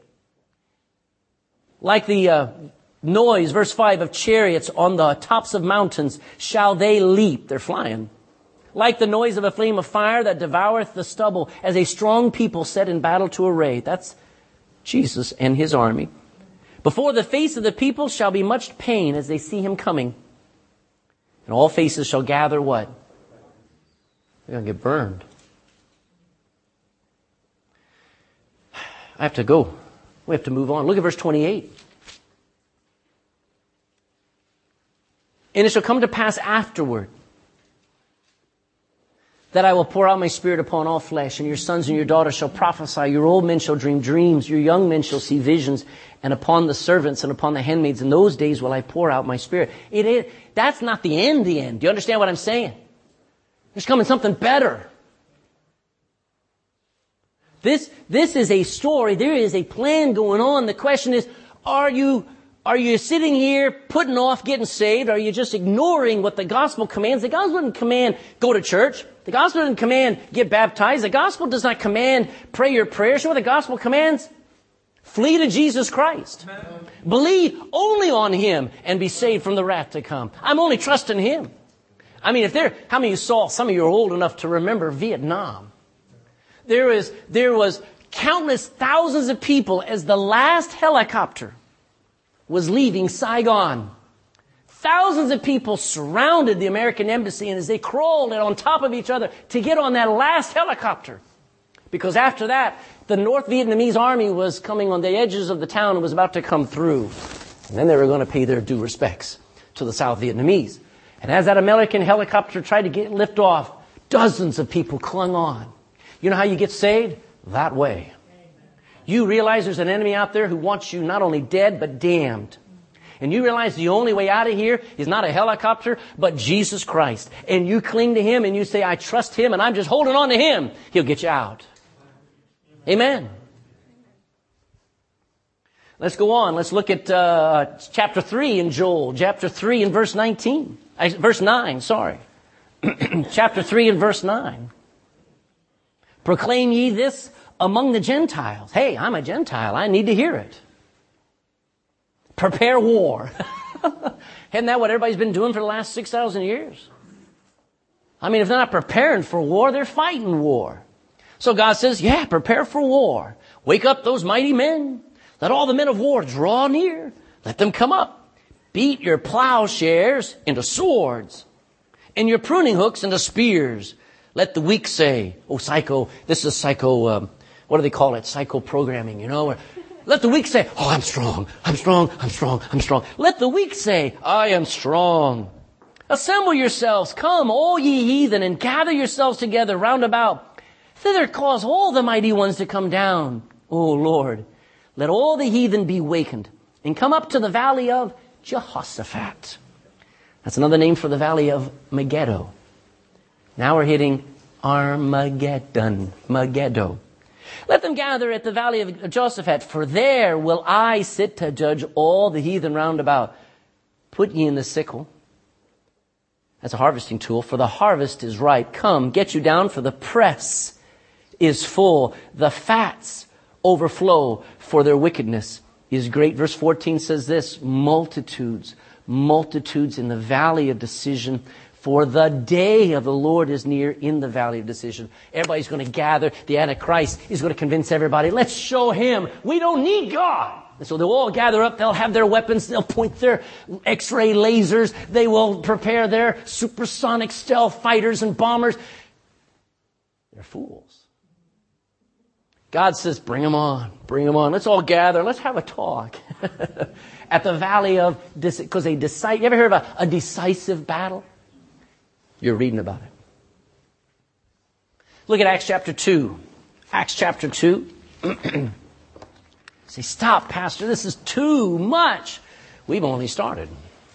Like the uh, noise, verse five, of chariots on the tops of mountains, shall they leap. They're flying. Like the noise of a flame of fire that devoureth the stubble, as a strong people set in battle to array. That's Jesus and his army. Before the face of the people shall be much pain as they see him coming. And all faces shall gather what? They're going to get burned. I have to go. We have to move on. Look at verse twenty-eight. And it shall come to pass afterward that I will pour out my spirit upon all flesh, and your sons and your daughters shall prophesy, your old men shall dream dreams, your young men shall see visions, and upon the servants and upon the handmaids in those days will I pour out my spirit. It is, that's not the end, the end. Do you understand what I'm saying? There's coming something better. This, this is a story. There is a plan going on. The question is, are you Are you sitting here putting off getting saved? Are you just ignoring what the gospel commands? The gospel doesn't command go to church. The gospel doesn't command get baptized. The gospel does not command pray your prayers. You know what the gospel commands? Flee to Jesus Christ. Amen. Believe only on Him and be saved from the wrath to come. I'm only trusting Him. I mean, if there, how many of you saw, some of you are old enough to remember Vietnam. There was, there was countless thousands of people as the last helicopter was leaving Saigon. Thousands of people surrounded the American embassy, and as they crawled on top of each other to get on that last helicopter. Because after that, the North Vietnamese army was coming on the edges of the town and was about to come through. And then they were going to pay their due respects to the South Vietnamese. And as that American helicopter tried to get lift off, dozens of people clung on. You know how you get saved? That way. You realize there's an enemy out there who wants you not only dead, but damned. And you realize the only way out of here is not a helicopter, but Jesus Christ. And you cling to Him and you say, I trust Him and I'm just holding on to Him. He'll get you out. Amen. Let's go on. Let's look at uh, chapter three in Joel. Chapter three and verse nineteen. Uh, verse nine, sorry. Chapter three and verse nine. Proclaim ye this among the Gentiles. Hey, I'm a Gentile. I need to hear it. Prepare war. Isn't that what everybody's been doing for the last six thousand years? I mean, if they're not preparing for war, they're fighting war. So God says, yeah, prepare for war. Wake up those mighty men. Let all the men of war draw near. Let them come up. Beat your plowshares into swords and your pruning hooks into spears. Let the weak say, oh, psycho, this is psycho, um, what do they call it? Psycho programming, you know? Let the weak say, oh, I'm strong, I'm strong, I'm strong, I'm strong. Let the weak say, I am strong. Assemble yourselves, come, all ye heathen, and gather yourselves together round about. Thither cause all the mighty ones to come down. O Lord, let all the heathen be wakened, and come up to the valley of Jehoshaphat. That's another name for the valley of Megiddo. Now we're hitting Armageddon, Megiddo. Let them gather at the valley of Jehoshaphat, for there will I sit to judge all the heathen round about. Put ye in the sickle. That's a harvesting tool. For the harvest is ripe. Come, get you down, for the press is full. The fats overflow, for their wickedness is great. Verse fourteen says this, multitudes, multitudes in the valley of decision. For the day of the Lord is near in the valley of decision. Everybody's going to gather. The Antichrist is going to convince everybody, let's show him we don't need God. And so they'll all gather up. They'll have their weapons. They'll point their X-ray lasers. They will prepare their supersonic stealth fighters and bombers. They're fools. God says, bring them on. Bring them on. Let's all gather. Let's have a talk. At the valley of, because they decide. You ever heard of a, a decisive battle? You're reading about it. Look at Acts chapter two. Acts chapter two. Say, stop, Pastor. This is too much. We've only started.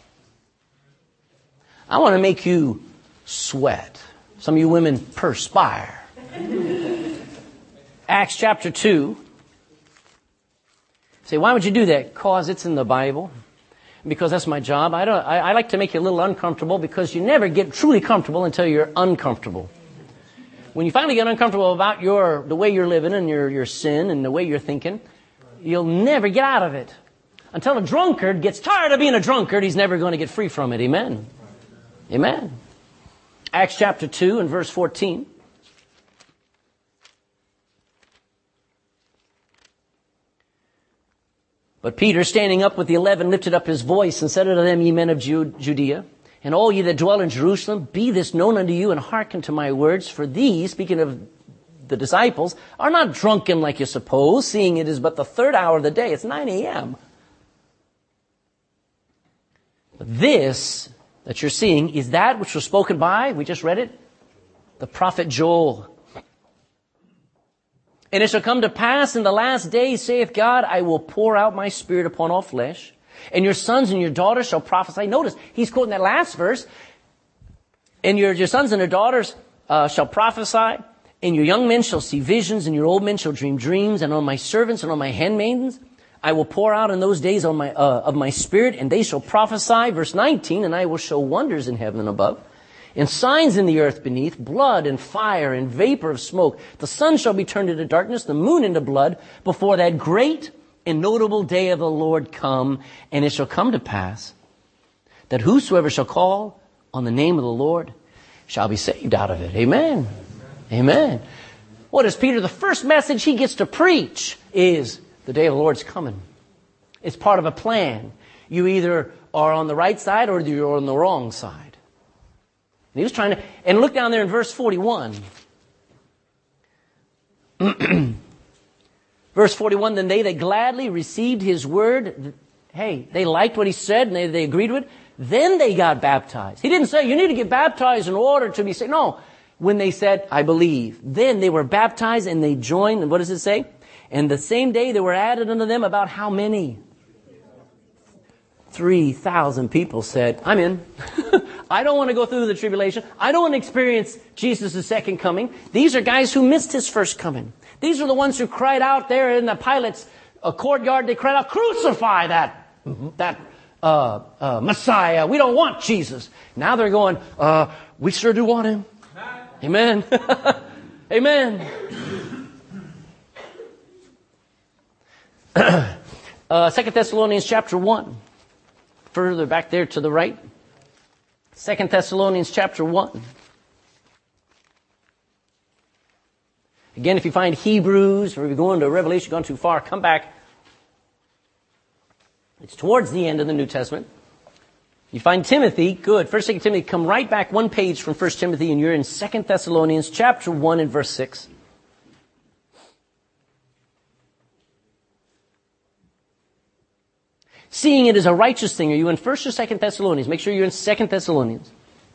I want to make you sweat. Some of you women perspire. Acts chapter two. Say, why would you do that? Because it's in the Bible. Because that's my job. I don't. I, I like to make you a little uncomfortable because you never get truly comfortable until you're uncomfortable. When you finally get uncomfortable about your the way you're living and your, your sin and the way you're thinking, you'll never get out of it. Until a drunkard gets tired of being a drunkard, he's never going to get free from it. Amen. Amen. Acts chapter two and verse fourteen. But Peter, standing up with the eleven, lifted up his voice and said unto them, ye men of Judea, and all ye that dwell in Jerusalem, be this known unto you, and hearken to my words. For these, speaking of the disciples, are not drunken like you suppose, seeing it is but the third hour of the day. It's nine a.m. But this that you're seeing is that which was spoken by, we just read it, the prophet Joel. And it shall come to pass in the last days, saith God, I will pour out my spirit upon all flesh, and your sons and your daughters shall prophesy. Notice, he's quoting that last verse. And your, your sons and your daughters uh, shall prophesy, and your young men shall see visions, and your old men shall dream dreams, and on my servants and on my handmaidens I will pour out in those days on my, uh, of my Spirit, and they shall prophesy. Verse nineteen, and I will show wonders in heaven and above, and signs in the earth beneath, blood and fire and vapor of smoke. The sun shall be turned into darkness, the moon into blood, before that great and notable day of the Lord come. And it shall come to pass that whosoever shall call on the name of the Lord shall be saved out of it. Amen. Amen. What is Peter? The first message he gets to preach is the day of the Lord's coming. It's part of a plan. You either are on the right side or you're on the wrong side. And he was trying to, and look down there in verse forty-one. Verse forty-one, then they that gladly received his word, hey, they liked what he said and they, they agreed with it. Then they got baptized. He didn't say, you need to get baptized in order to be saved. No. When they said, I believe. Then they were baptized and they joined. And what does it say? And the same day there were added unto them about how many? three thousand people said, I'm in. I don't want to go through the tribulation. I don't want to experience Jesus' second coming. These are guys who missed his first coming. These are the ones who cried out there in the Pilate's uh, courtyard. They cried out, crucify that, that uh, uh, Messiah. We don't want Jesus. Now they're going, uh, we sure do want him. Amen. Amen. uh, Second Thessalonians chapter one. Further back there to the right. Second Thessalonians chapter one. Again, if you find Hebrews, or if you're going to Revelation, gone too far, come back. It's towards the end of the New Testament. You find Timothy, good. First, Second Timothy, come right back one page from First Timothy, and you're in Second Thessalonians chapter one and verse six. Seeing it is a righteous thing. Are you in First or Second Thessalonians? Make sure you're in Second Thessalonians.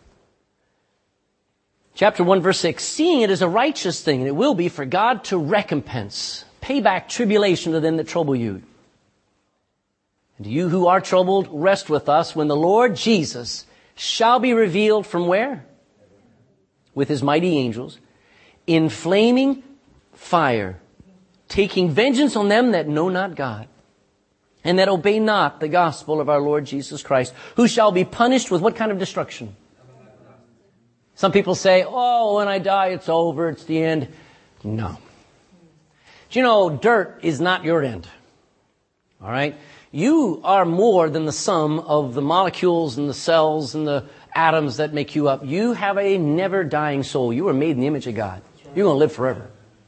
Chapter one, verse six. Seeing it is a righteous thing, and it will be for God to recompense, pay back tribulation to them that trouble you. And you who are troubled, rest with us when the Lord Jesus shall be revealed from where? With his mighty angels, in flaming fire, taking vengeance on them that know not God, and that obey not the gospel of our Lord Jesus Christ, who shall be punished with what kind of destruction? Some people say, oh, when I die, it's over, it's the end. No. Do you know, dirt is not your end. All right? You are more than the sum of the molecules and the cells and the atoms that make you up. You have a never-dying soul. You are made in the image of God. You're going to live forever.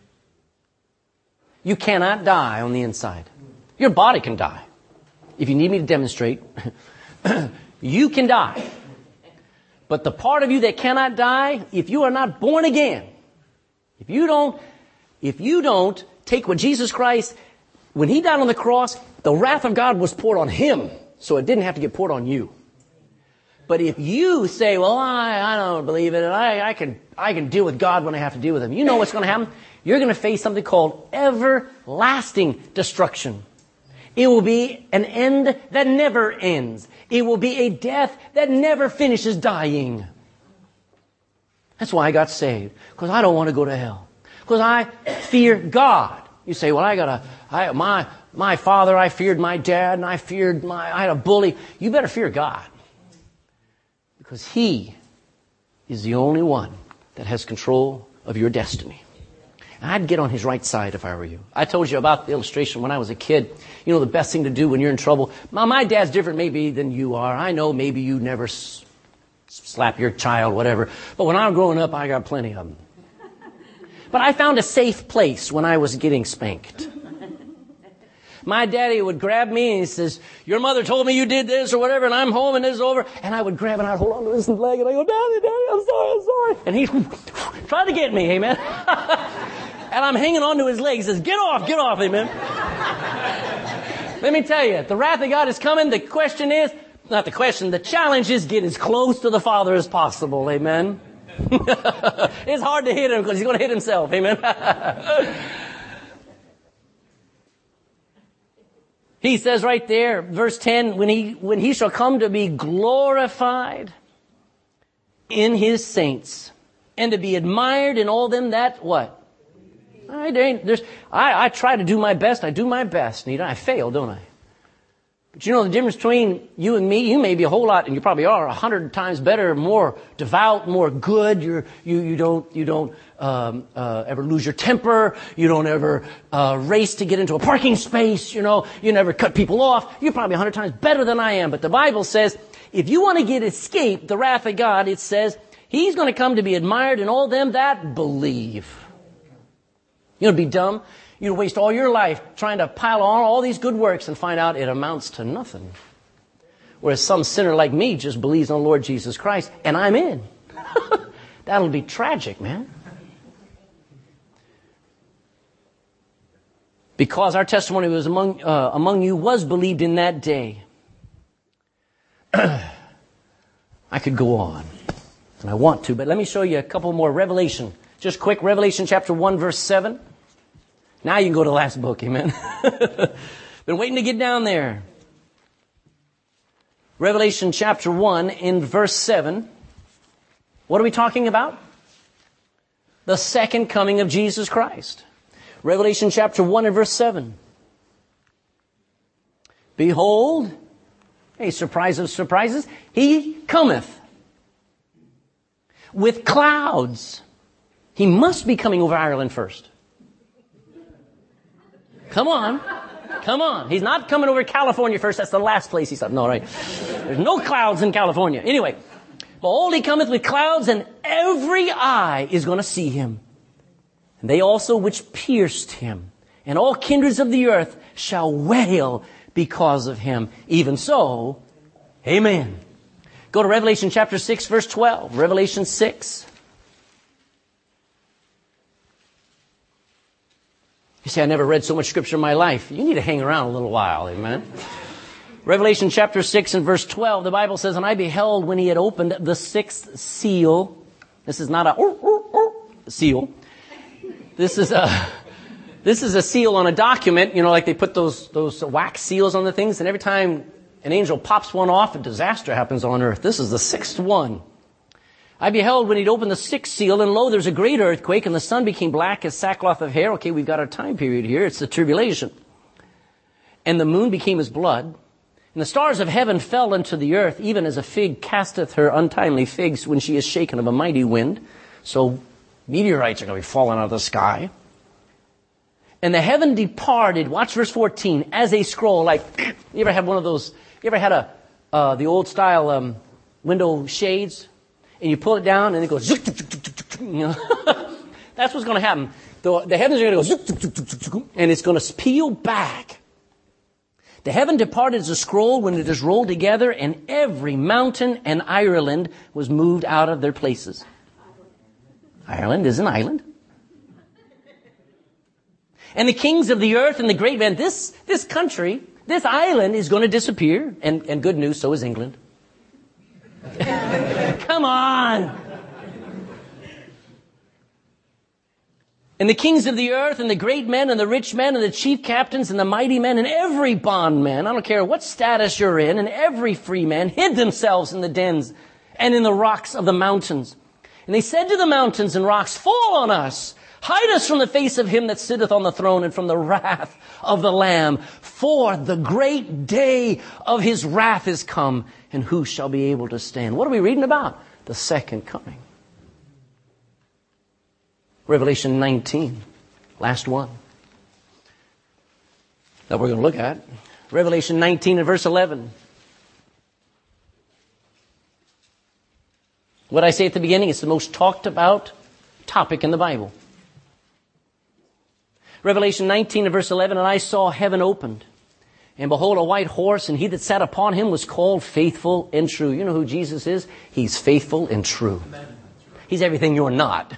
You cannot die on the inside. Your body can die. If you need me to demonstrate, you can die. But the part of you that cannot die, if you are not born again, if you don't, if you don't take what Jesus Christ, when he died on the cross, the wrath of God was poured on him, so it didn't have to get poured on you. But if you say, well, I, I don't believe it, and I, I can, I can deal with God when I have to deal with him, you know what's going to happen? You're going to face something called everlasting destruction. It will be an end that never ends. It will be a death that never finishes dying. That's why I got saved. Because I don't want to go to hell. Because I fear God. You say, well, I got a, I, my, my father, I feared my dad, and I feared my, I had a bully. You better fear God. Because he is the only one that has control of your destiny. I'd get on his right side if I were you. I told you about the illustration when I was a kid. You know, the best thing to do when you're in trouble. My, my dad's different maybe than you are. I know maybe you never s- slap your child, whatever. But when I was growing up, I got plenty of them. But I found a safe place when I was getting spanked. My daddy would grab me and he says, your mother told me you did this or whatever, and I'm home and this is over. And I would grab and I'd hold on to his leg and I go, Daddy, Daddy, I'm sorry, I'm sorry. And he tried to get me, amen. And I'm hanging on to his leg. He says, get off, get off, amen. Let me tell you, the wrath of God is coming. The question is, not the question, the challenge is get as close to the Father as possible, amen. It's hard to hit him because he's going to hit himself, amen. He says right there, verse ten, when he, when he shall come to be glorified in his saints and to be admired in all them that, what? I, ain't, there's, I, I try to do my best. I do my best, Nita. I fail, don't I? But you know the difference between you and me? You may be a whole lot, and you probably are, a hundred times better, more devout, more good. You're, you you don't you don't um, uh, ever lose your temper. You don't ever uh, race to get into a parking space. You know, you never cut people off. You're probably a hundred times better than I am. But the Bible says, if you want to get escape the wrath of God, it says He's going to come to be admired in all them that believe. You know, it'd be dumb. You'd waste all your life trying to pile on all these good works and find out it amounts to nothing. Whereas some sinner like me just believes on the Lord Jesus Christ, and I'm in. That'll be tragic, man. Because our testimony was among uh, among you was believed in that day. I could go on, and I want to, but let me show you a couple more. Revelation. Just quick, Revelation chapter one, verse seven. Now you can go to the last book, amen. Been waiting to get down there. Revelation chapter one in verse seven. What are we talking about? The second coming of Jesus Christ. Revelation chapter one and verse seven. Behold, a surprise of surprises, He cometh with clouds. He must be coming over Ireland first. Come on. Come on. He's not coming over California first. That's the last place he said. No, right. There's no clouds in California. Anyway. Behold, He cometh with clouds, and every eye is going to see Him. And they also which pierced Him. And all kindreds of the earth shall wail because of Him. Even so, amen. Go to Revelation chapter six, verse twelve. Revelation six. You say, I never read so much scripture in my life. You need to hang around a little while, amen. Revelation chapter six and verse twelve, the Bible says, and I beheld when He had opened the sixth seal. This is not a or, or, or, seal. This is a this is a seal on a document, you know, like they put those those wax seals on the things, and every time an angel pops one off, a disaster happens on earth. This is the sixth one. I beheld when He'd opened the sixth seal, and lo, there's a great earthquake, and the sun became black as sackcloth of hair. Okay, we've got our time period here. It's the tribulation. And the moon became as blood. And the stars of heaven fell unto the earth, even as a fig casteth her untimely figs when she is shaken of a mighty wind. So meteorites are going to be falling out of the sky. And the heaven departed, watch verse fourteen, as a scroll. Like, you ever had one of those, you ever had a, uh, the old style um, window shades? And you pull it down and it goes, you know. That's what's going to happen. The, the heavens are going to go, and it's going to peel back. The heaven departed as a scroll when it is rolled together, and every mountain and Ireland was moved out of their places. Ireland is an island. And the kings of the earth and the great men, this, this country, this island is going to disappear. And, and good news, so is England. Come on. And the kings of the earth and the great men and the rich men and the chief captains and the mighty men and every bondman, I don't care what status you're in, and every free man hid themselves in the dens and in the rocks of the mountains. And they said to the mountains and rocks, fall on us. Hide us from the face of Him that sitteth on the throne and from the wrath of the Lamb. For the great day of His wrath is come, and who shall be able to stand? What are we reading about? The second coming. Revelation nineteen, last one that we're going to look at. Revelation nineteen and verse eleven. What I say at the beginning, it's the most talked about topic in the Bible. Revelation nineteen and verse eleven, and I saw heaven opened, and behold, a white horse, and he that sat upon him was called Faithful and True. You know who Jesus is? He's faithful and true. He's everything you're not.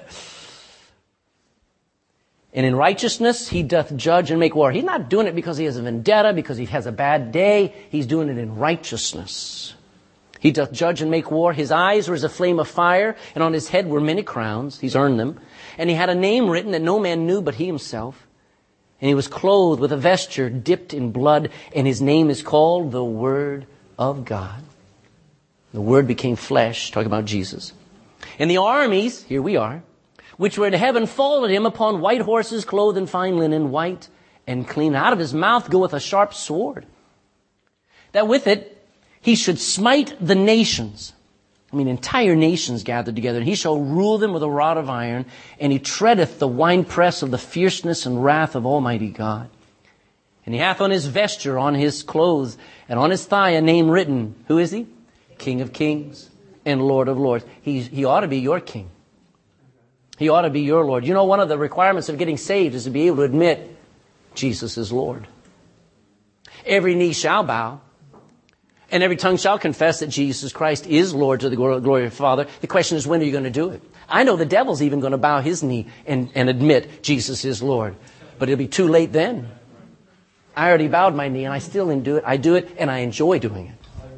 And in righteousness he doth judge and make war. He's not doing it because he has a vendetta, because he has a bad day. He's doing it in righteousness. He doth judge and make war. His eyes were as a flame of fire, and on his head were many crowns. He's earned them. And he had a name written that no man knew but he himself. And he was clothed with a vesture dipped in blood, and his name is called the Word of God. The Word became flesh, talking about Jesus. And the armies, here we are, which were in heaven followed him upon white horses, clothed in fine linen, white and clean. Out of his mouth goeth a sharp sword, that with it he should smite the nations. I mean, entire nations gathered together. And he shall rule them with a rod of iron, and he treadeth the winepress of the fierceness and wrath of Almighty God. And he hath on his vesture, on his clothes, and on his thigh a name written. Who is he? King of kings and Lord of lords. He, he ought to be your king. He ought to be your Lord. You know, one of the requirements of getting saved is to be able to admit Jesus is Lord. Every knee shall bow, and every tongue shall confess that Jesus Christ is Lord to the glory of the Father. The question is, when are you going to do it? I know the devil's even going to bow his knee and, and admit Jesus is Lord. But it'll be too late then. I already bowed my knee and I still didn't do it. I do it and I enjoy doing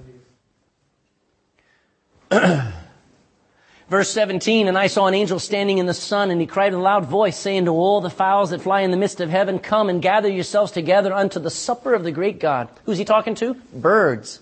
it. Verse seventeen, and I saw an angel standing in the sun, and he cried in a loud voice, saying to all the fowls that fly in the midst of heaven, come and gather yourselves together unto the supper of the great God. Who's he talking to? Birds.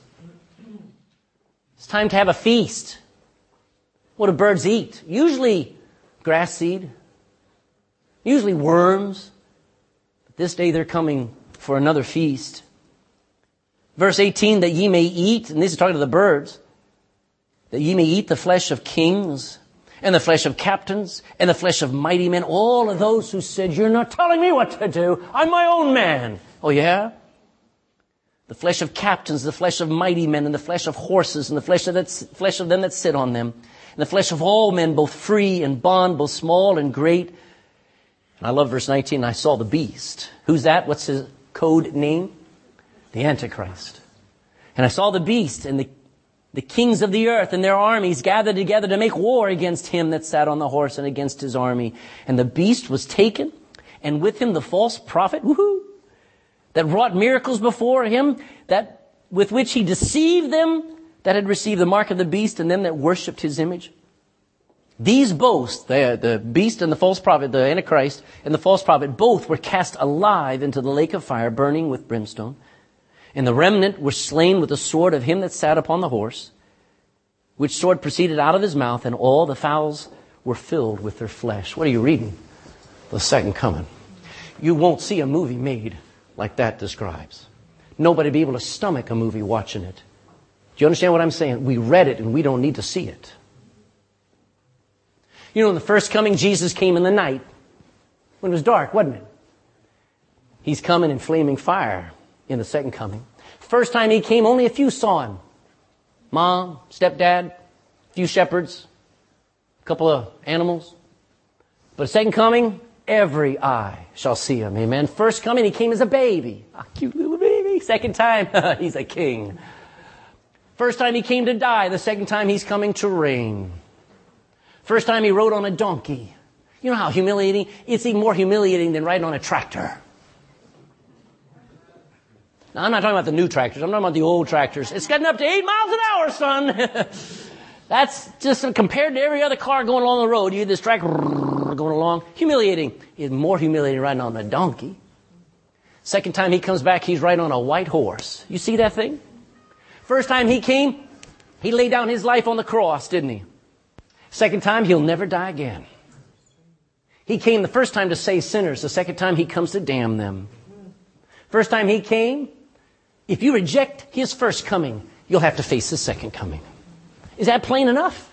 It's time to have a feast. What do birds eat? Usually grass seed. Usually worms. But this day they're coming for another feast. Verse eighteen, that ye may eat, and this is talking to the birds, that ye may eat the flesh of kings, and the flesh of captains, and the flesh of mighty men, all of those who said, you're not telling me what to do, I'm my own man. Oh yeah? The flesh of captains, the flesh of mighty men, and the flesh of horses, and the flesh of, that, flesh of them that sit on them, and the flesh of all men, both free and bond, both small and great. And I love verse nineteen, I saw the beast. Who's that? What's his code name? The Antichrist. And I saw the beast, and the The kings of the earth and their armies gathered together to make war against him that sat on the horse and against his army. And the beast was taken, and with him the false prophet, woohoo, that wrought miracles before him, that with which he deceived them that had received the mark of the beast and them that worshipped his image. These both, the, the beast and the false prophet, the Antichrist and the false prophet, both were cast alive into the lake of fire, burning with brimstone. And the remnant were slain with the sword of him that sat upon the horse, which sword proceeded out of his mouth, and all the fowls were filled with their flesh. What are you reading? The second coming. You won't see a movie made like that describes. Nobody will be able to stomach a movie watching it. Do you understand what I'm saying? We read it and we don't need to see it. You know, in the first coming, Jesus came in the night when it was dark, wasn't it? He's coming in flaming fire in the second coming. First time he came, only a few saw him. Mom, stepdad, a few shepherds, a couple of animals. But second coming, every eye shall see him. Amen. First coming, he came as a baby. A cute little baby. Second time, he's a king. First time he came to die. The second time he's coming to reign. First time he rode on a donkey. You know how humiliating? It's even more humiliating than riding on a tractor. Now, I'm not talking about the new tractors. I'm talking about the old tractors. It's getting up to eight miles an hour, son. That's just compared to every other car going along the road. You get this tractor going along. Humiliating. It's more humiliating riding on a donkey. Second time he comes back, he's riding on a white horse. You see that thing? First time he came, he laid down his life on the cross, didn't he? Second time, he'll never die again. He came the first time to save sinners. The second time, he comes to damn them. First time he came, if you reject his first coming, you'll have to face his second coming. Is that plain enough?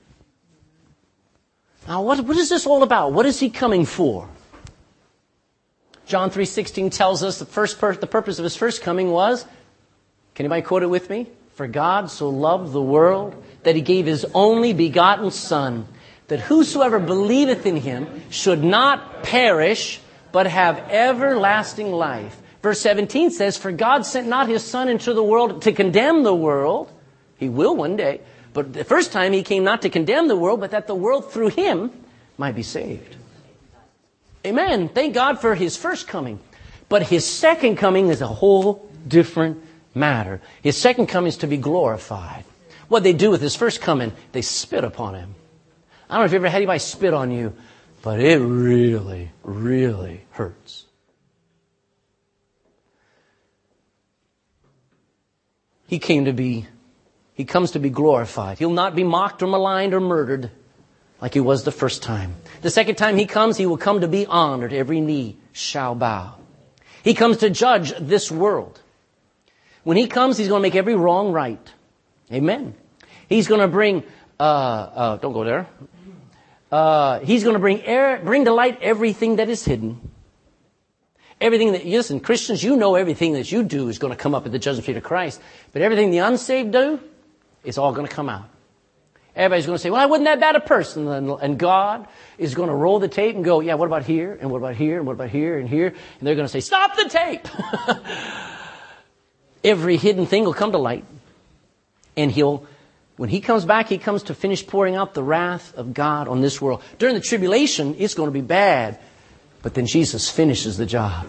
Now, what, what is this all about? What is he coming for? John three sixteen tells us the first pur- the purpose of his first coming was, can anybody quote it with me? For God so loved the world that he gave his only begotten Son, that whosoever believeth in him should not perish, but have everlasting life. Verse seventeen says, for God sent not his Son into the world to condemn the world. He will one day. But the first time he came not to condemn the world, but that the world through him might be saved. Amen. Thank God for his first coming. But his second coming is a whole different matter. His second coming is to be glorified. What they do with his first coming, they spit upon him. I don't know if you ever had anybody spit on you, but it really, really hurts. He came to be, he comes to be glorified. He'll not be mocked or maligned or murdered. like he was the first time. The second time he comes, he will come to be honored. Every knee shall bow. He comes to judge this world. When he comes, he's going to make every wrong right. Amen. He's going to bring, uh, uh, don't go there. Uh, he's going to bring air, bring to light everything that is hidden. Everything that, listen, Christians, you know everything that you do is going to come up at the judgment seat of Christ. But everything the unsaved do, it's all going to come out. Everybody's going to say, well, I wasn't that bad a person. And, and God is going to roll the tape and go, yeah, what about here? And what about here? And what about here? And here? And they're going to say, stop the tape. Every hidden thing will come to light. And he'll, when he comes back, he comes to finish pouring out the wrath of God on this world. During the tribulation, it's going to be bad. But then Jesus finishes the job.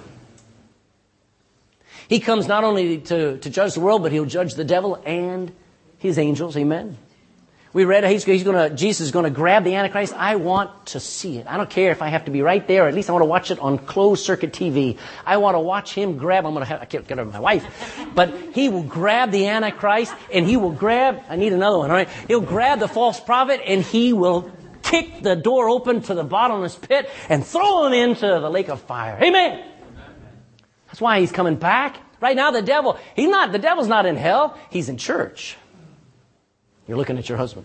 He comes not only to, to judge the world, but he'll judge the devil and his angels. Amen. We read he's, he's going to, Jesus is going to grab the Antichrist. I want to see it. I don't care if I have to be right there. Or at least I want to watch it on closed circuit T V. I want to watch him grab. I'm going to have, I can't get over my wife. But he will grab the Antichrist and he will grab, I need another one, all right? He'll grab the false prophet and he will kick the door open to the bottomless pit and throw him into the lake of fire. Amen. That's why he's coming back. Right now the devil, he's not, the devil's not in hell. He's in church. You're looking at your husband.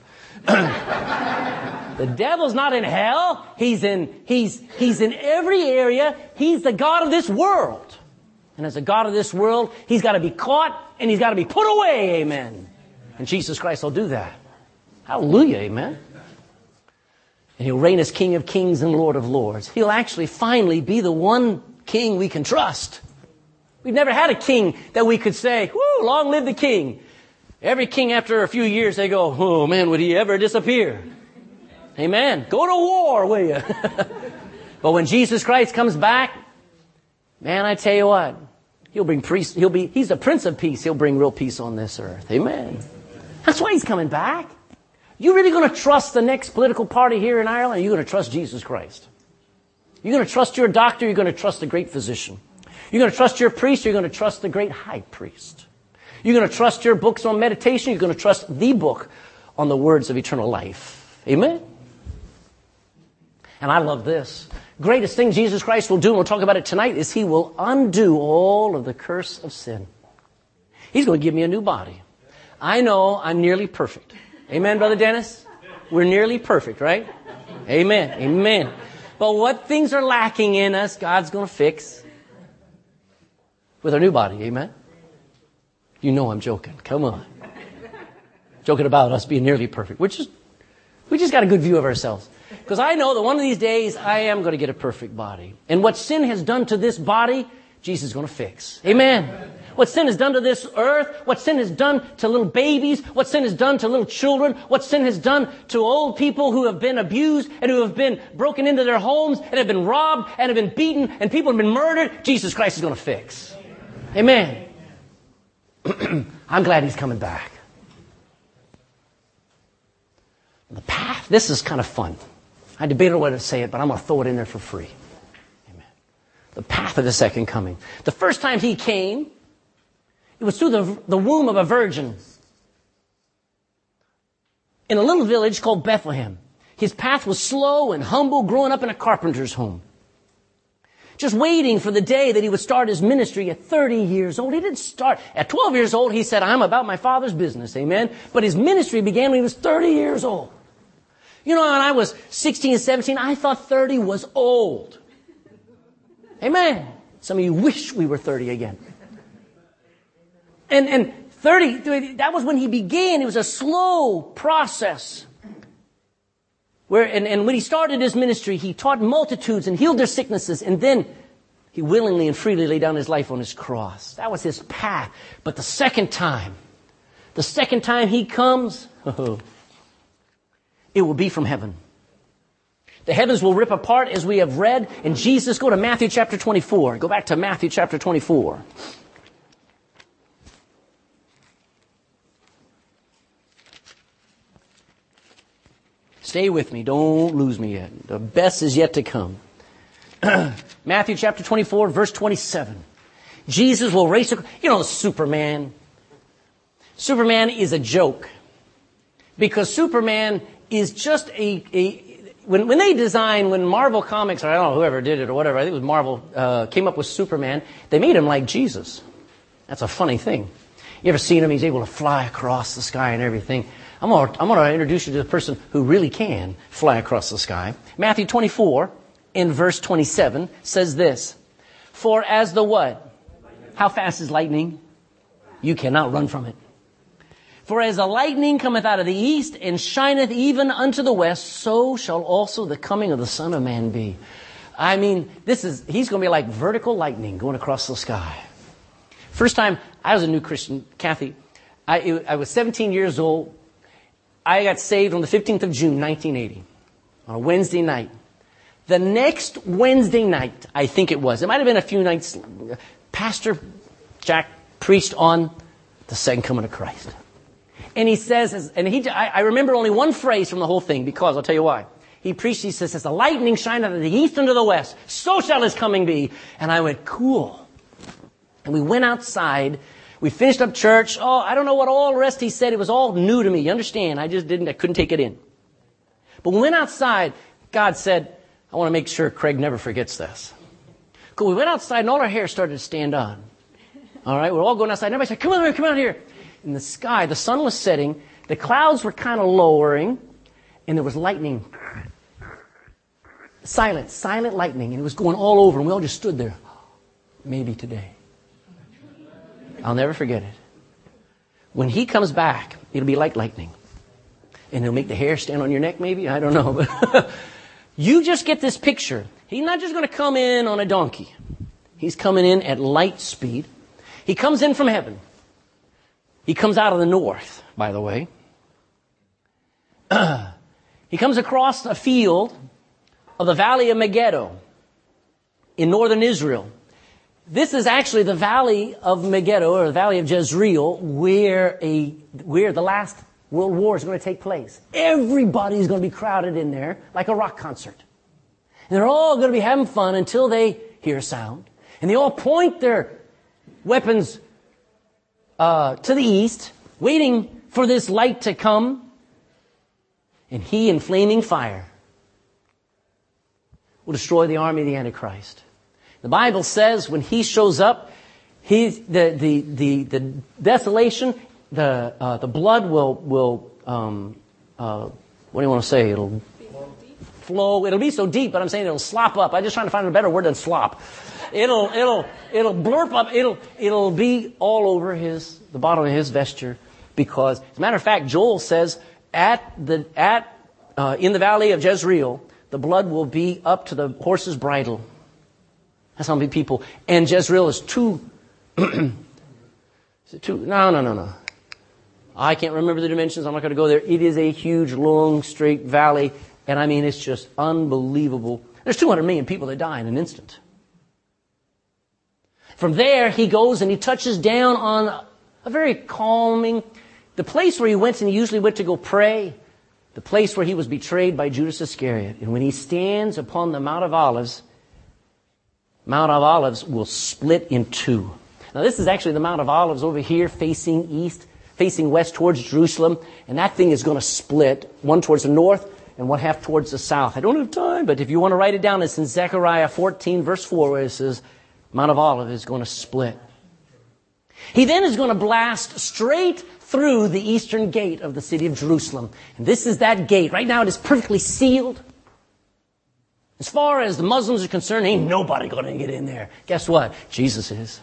The devil's not in hell. He's in, he's, he's in every area. He's the God of this world. And as the God of this world, he's got to be caught and he's got to be put away. Amen. And Jesus Christ will do that. Hallelujah. Amen. And he'll reign as King of Kings and Lord of Lords. He'll actually finally be the one king we can trust. We've never had a king that we could say, whoo, long live the king. Every king after a few years, they go, oh man, would he ever disappear? Amen. Go to war, will you? But when Jesus Christ comes back, man, I tell you what, he'll bring peace. He'll be, he's the Prince of Peace. He'll bring real peace on this earth. Amen. That's why he's coming back. You really going to trust the next political party here in Ireland? Or are you going to trust Jesus Christ? You're going to trust your doctor? You're going to trust the great physician? You're going to trust your priest? Or you're going to trust the great high priest? You're going to trust your books on meditation? You're going to trust the book on the words of eternal life? Amen? And I love this. Greatest thing Jesus Christ will do, and we'll talk about it tonight, is he will undo all of the curse of sin. He's going to give me a new body. I know I'm nearly perfect. Amen, Brother Dennis? We're nearly perfect, right? Amen. Amen. But what things are lacking in us, God's going to fix with our new body. Amen? You know I'm joking. Come on. Joking about us being nearly perfect. We're just, we just got a good view of ourselves. Because I know that one of these days I am going to get a perfect body. And what sin has done to this body, Jesus is going to fix. Amen. What sin has done to this earth, what sin has done to little babies, what sin has done to little children, what sin has done to old people who have been abused and who have been broken into their homes and have been robbed and have been beaten and people have been murdered, Jesus Christ is going to fix. Amen. I'm glad he's coming back. The path, this is kind of fun. I debated on whether to say it, but I'm going to throw it in there for free. Amen. The path of the second coming. The first time he came, it was through the, the womb of a virgin in a little village called Bethlehem. His path was slow and humble, growing up in a carpenter's home. Just waiting for the day that he would start his ministry at thirty years old. He didn't start. At twelve years old, he said, I'm about my Father's business. Amen. But his ministry began when he was thirty years old. You know, when I was sixteen and seventeen, I thought thirty was old. Amen. Some of you wish we were thirty again. And, and thirty, that was when he began. It was a slow process. Where, and, and when he started his ministry, he taught multitudes and healed their sicknesses. And then he willingly and freely laid down his life on his cross. That was his path. But the second time, the second time he comes, oh, it will be from heaven. The heavens will rip apart as we have read. And Jesus, go to Matthew chapter twenty-four. Go back to Matthew chapter twenty-four. Stay with me. Don't lose me yet. The best is yet to come. Matthew chapter twenty-four, verse twenty-seven. Jesus will race, you know, Superman. Superman is a joke. Because Superman is just a, a when, when they designed, when Marvel Comics, or I don't know, whoever did it or whatever, I think it was Marvel, uh, came up with Superman, they made him like Jesus. That's a funny thing. You ever seen him? He's able to fly across the sky and everything. I'm going to I'm going to introduce you to the person who really can fly across the sky. Matthew twenty-four, in verse twenty-seven, says this. For as the what? How fast is lightning? You cannot run from it. For as the lightning cometh out of the east and shineth even unto the west, so shall also the coming of the Son of Man be. I mean, this is, he's going to be like vertical lightning going across the sky. First time I was a new Christian, Kathy, I, it, I was seventeen years old. I got saved on the fifteenth of June, nineteen eighty, on a Wednesday night. The next Wednesday night, I think it was, it might have been a few nights, Pastor Jack preached on the second coming of Christ. And he says, and he, I remember only one phrase from the whole thing, because I'll tell you why. He preached, he says, as the lightning shineth out of the east unto the west, so shall his coming be. And I went, cool. And we went outside. We finished up church. Oh, I don't know what all the rest he said. It was all new to me. You understand? I just didn't, I couldn't take it in. But when we went outside, God said, I want to make sure Craig never forgets this. Cool. We went outside and all our hair started to stand on. All right. We're all going outside. And everybody said, come on here, come out here. In the sky, the sun was setting. The clouds were kind of lowering. And there was lightning. Silent, silent lightning. And it was going all over. And we all just stood there. Maybe today. I'll never forget it. When he comes back, it'll be like lightning. And he'll make the hair stand on your neck maybe. I don't know. But you just get this picture. He's not just going to come in on a donkey. He's coming in at light speed. He comes in from heaven. He comes out of the north, by the way. He comes across a field of the valley of Megiddo in northern Israel. This is actually the valley of Megiddo, or the valley of Jezreel, where a where the last world war is going to take place. Everybody's going to be crowded in there like a rock concert. And they're all going to be having fun until they hear a sound. And they all point their weapons uh, to the east, waiting for this light to come. And he, in flaming fire, will destroy the army of the Antichrist. The Bible says when he shows up, he's, the, the, the, the desolation, the, uh, the blood will, will um, uh, what do you want to say? It'll flow. It'll be so deep, but I'm saying it'll slop up. I'm just trying to find a better word than slop. It'll, it'll, it'll blurp up. It'll, it'll be all over his, the bottom of his vesture, because, as a matter of fact, Joel says at the, at, uh, in the valley of Jezreel, the blood will be up to the horse's bridle. That's how many people. And Jezreel is two, is it two? No, no, no, no. I can't remember the dimensions. I'm not going to go there. It is a huge, long, straight valley. And I mean, it's just unbelievable. There's two hundred million people that die in an instant. From there, he goes and he touches down on a very calming, the place where he went and he usually went to go pray, the place where he was betrayed by Judas Iscariot. And when he stands upon the Mount of Olives, Mount of Olives will split in two. Now, this is actually the Mount of Olives over here facing east, facing west towards Jerusalem. And that thing is going to split, one towards the north and one half towards the south. I don't have time, but if you want to write it down, it's in Zechariah fourteen, verse four, where it says, Mount of Olives is going to split. He then is going to blast straight through the eastern gate of the city of Jerusalem. And this is that gate. Right now it is perfectly sealed. As far as the Muslims are concerned, ain't nobody going to get in there. Guess what? Jesus is.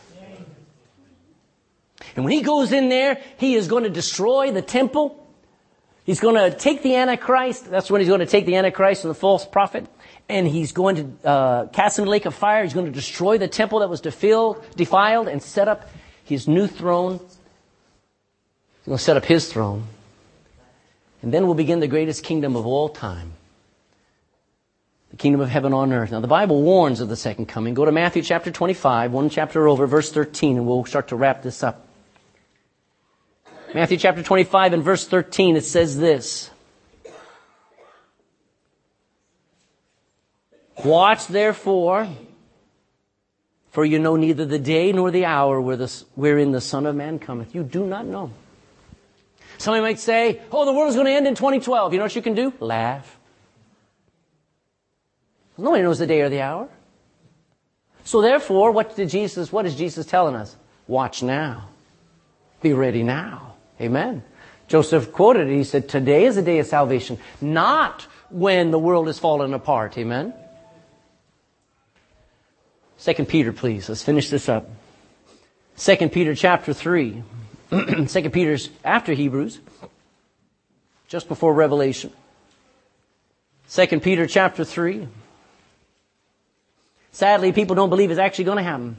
And when he goes in there, he is going to destroy the temple. He's going to take the Antichrist. That's when he's going to take the Antichrist and the false prophet. And he's going to uh, cast him in the lake of fire. He's going to destroy the temple that was defiled, defiled and set up his new throne. He's going to set up his throne. And then will begin the greatest kingdom of all time. The kingdom of heaven on earth. Now, the Bible warns of the second coming. Go to Matthew chapter twenty-five, one chapter over, verse thirteen, and we'll start to wrap this up. Matthew chapter twenty-five and verse thirteen, it says this. Watch therefore, for you know neither the day nor the hour wherein the Son of Man cometh. You do not know. Somebody might say, oh, the world is going to end in twenty twelve. You know what you can do? Laugh. Nobody knows the day or the hour. So therefore, what did Jesus, what is Jesus telling us? Watch now. Be ready now. Amen. Joseph quoted it. He said, today is the day of salvation, not when the world is falling apart. Amen. Second Peter, please. Let's finish this up. Second Peter chapter three. Second Peter's after Hebrews, just before Revelation. Second Peter chapter three. Sadly, people don't believe it's actually going to happen.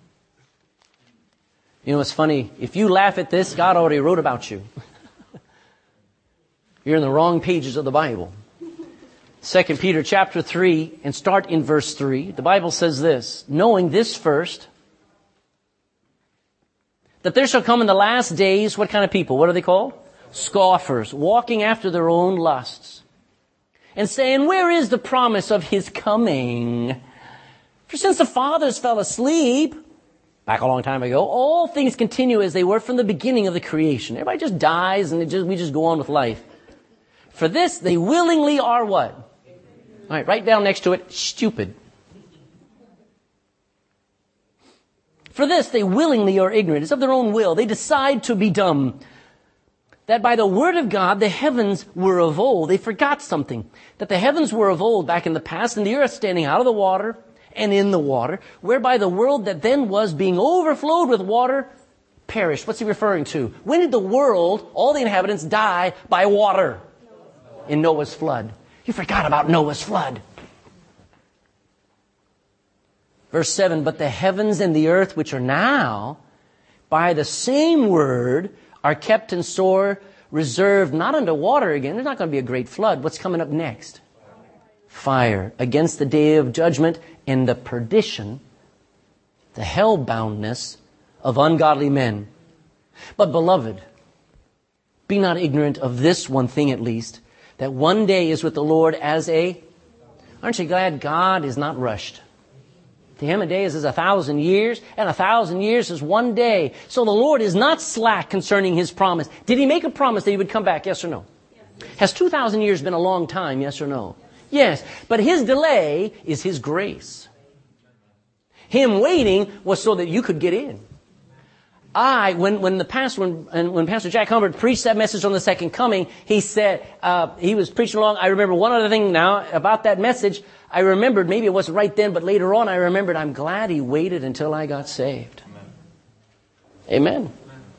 You know, it's funny. If you laugh at this, God already wrote about you. You're in the wrong pages of the Bible. Second Peter chapter three, and start in verse three. The Bible says this, knowing this first, that there shall come in the last days, what kind of people? What are they called? Scoffers, walking after their own lusts, and saying, where is the promise of his coming? For since the fathers fell asleep, back a long time ago, all things continue as they were from the beginning of the creation. Everybody just dies and it just, we just go on with life. For this, they willingly are what? All right, write down next to it, stupid. For this, they willingly are ignorant. It's of their own will. They decide to be dumb. That by the word of God, the heavens were of old. They forgot something. That the heavens were of old back in the past, and the earth standing out of the water and in the water, whereby the world that then was being overflowed with water perished. What's he referring to? When did the world, all the inhabitants, die by water? In Noah's flood. You forgot about Noah's flood. Verse seven, but the heavens and the earth which are now, by the same word, are kept in store, reserved not unto water again. There's not going to be a great flood. What's coming up next? Fire, against the day of judgment and the perdition, the hell-boundness of ungodly men. But beloved, be not ignorant of this one thing at least, that one day is with the Lord as a... Aren't you glad God is not rushed? To him a day is as a thousand years, and a thousand years is one day. So the Lord is not slack concerning his promise. Did he make a promise that he would come back, yes or no? Yes. Has two thousand years been a long time, yes or no? Yes. But his delay is his grace. Him waiting was so that you could get in. I, when, when the pastor, when, when Pastor Jack Humbert preached that message on the second coming, he said, uh, he was preaching along. I remember one other thing now about that message. I remembered, maybe it wasn't right then, but later on I remembered, I'm glad he waited until I got saved. Amen. Amen.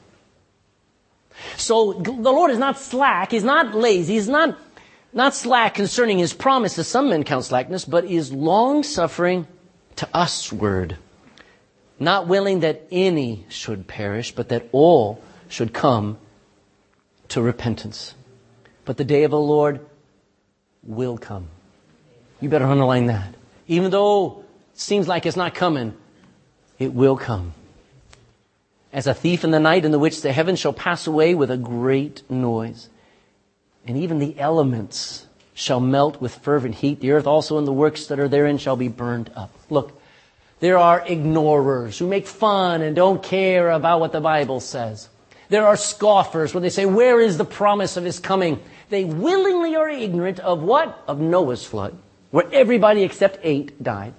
So the Lord is not slack. He's not lazy. He's not, not slack concerning his promises. Some men count slackness, but is long-suffering to usward, not willing that any should perish, but that all should come to repentance. But the day of the Lord will come. You better underline that. Even though it seems like it's not coming, it will come. As a thief in the night, in the which the heavens shall pass away with a great noise, and even the elements shall melt with fervent heat. The earth also and the works that are therein shall be burned up. Look, there are ignorers who make fun and don't care about what the Bible says. There are scoffers when they say, where is the promise of his coming? They willingly are ignorant of what? Of Noah's flood, where everybody except eight died.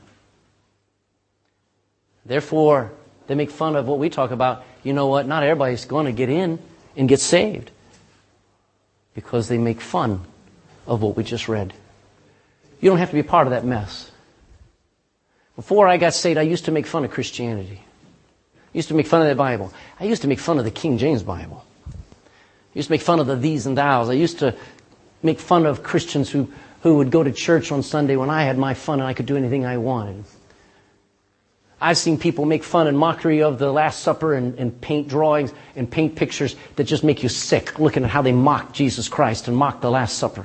Therefore, they make fun of what we talk about. You know what? Not everybody's going to get in and get saved, because they make fun of what we just read. You don't have to be part of that mess. Before I got saved, I used to make fun of Christianity. I used to make fun of the Bible. I used to make fun of the King James Bible. I used to make fun of the these and thous. I used to make fun of Christians who, who would go to church on Sunday when I had my fun and I could do anything I wanted. I've seen people make fun and mockery of the Last Supper and, and paint drawings and paint pictures that just make you sick, looking at how they mock Jesus Christ and mock the Last Supper.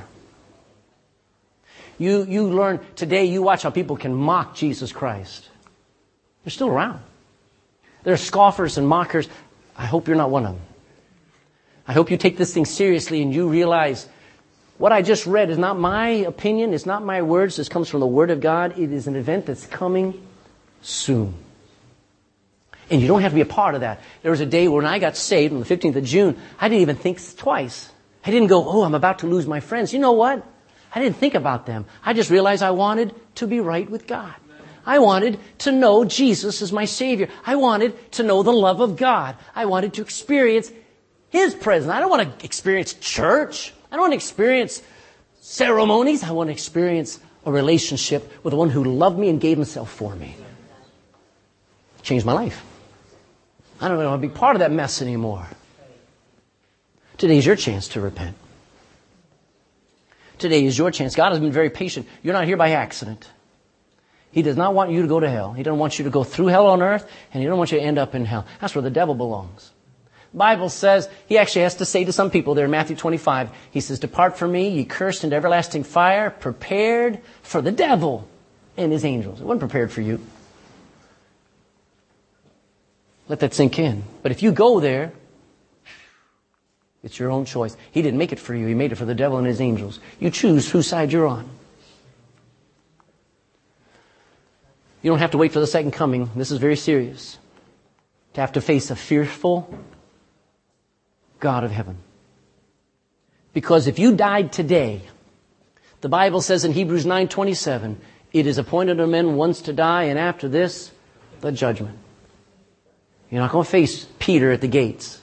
You, you learn today, you watch how people can mock Jesus Christ. They're still around. They're scoffers and mockers. I hope you're not one of them. I hope you take this thing seriously and you realize what I just read is not my opinion. It's not my words. This comes from the Word of God. It is an event that's coming soon. And you don't have to be a part of that. There was a day when I got saved on the fifteenth of June. I didn't even think twice. I didn't go, oh, I'm about to lose my friends. You know what? I I didn't think about them. I just realized I wanted to be right with God. I wanted to know Jesus as my Savior. I wanted to know the love of God. I wanted to experience His presence. I don't want to experience church. I don't want to experience ceremonies. I want to experience a relationship with the one who loved me and gave Himself for me. Changed my life. I don't want to be part of that mess anymore. Today's your chance to repent. Today is your chance. God has been very patient. You're not here by accident. He does not want you to go to hell. He doesn't want you to go through hell on earth, and He doesn't want you to end up in hell. That's where the devil belongs. The Bible says, He actually has to say to some people there in Matthew twenty-five, He says, "Depart from me, ye cursed, into everlasting fire, prepared for the devil and his angels." It wasn't prepared for you. Let that sink in. But if you go there, it's your own choice. He didn't make it for you. He made it for the devil and his angels. You choose whose side you're on. You don't have to wait for the second coming. This is very serious. To have to face a fearful God of heaven. Because if you died today, the Bible says in Hebrews nine twenty-seven, "It is appointed unto men once to die, and after this, the judgment." You're not going to face Peter at the gates.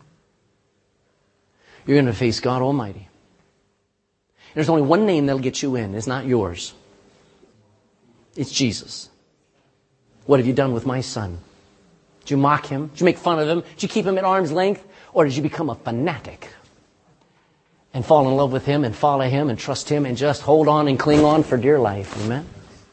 You're going to face God Almighty. There's only one name that'll get you in. It's not yours. It's Jesus. What have you done with my son? Did you mock him? Did you make fun of him? Did you keep him at arm's length? Or did you become a fanatic and fall in love with him and follow him and trust him and just hold on and cling on for dear life? Amen?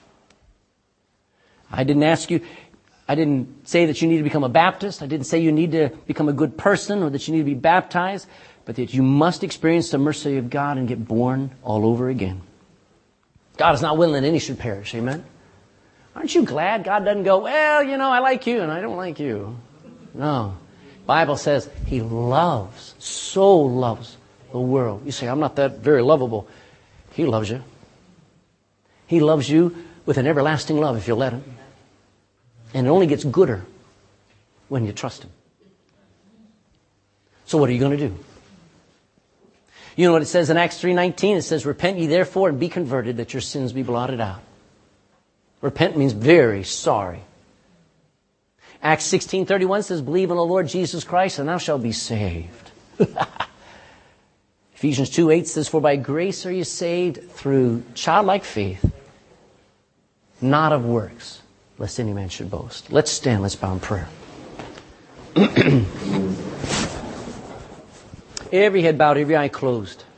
I didn't ask you, I didn't say that you need to become a Baptist. I didn't say you need to become a good person or that you need to be baptized, but that you must experience the mercy of God and get born all over again. God is not willing that any should perish. Amen? Aren't you glad God doesn't go, "Well, you know, I like you and I don't like you"? No. The Bible says He loves, so loves the world. You say, "I'm not that very lovable." He loves you. He loves you with an everlasting love if you let Him. And it only gets gooder when you trust Him. So what are you going to do? You know what it says in Acts three nineteen? It says, "Repent ye therefore and be converted, that your sins be blotted out." Repent means very sorry. Acts sixteen thirty-one says, "Believe on the Lord Jesus Christ, and thou shalt be saved." Ephesians two eight says, "For by grace are you saved through childlike faith, not of works, lest any man should boast." Let's stand, let's bow in prayer. Every head bowed, every eye closed.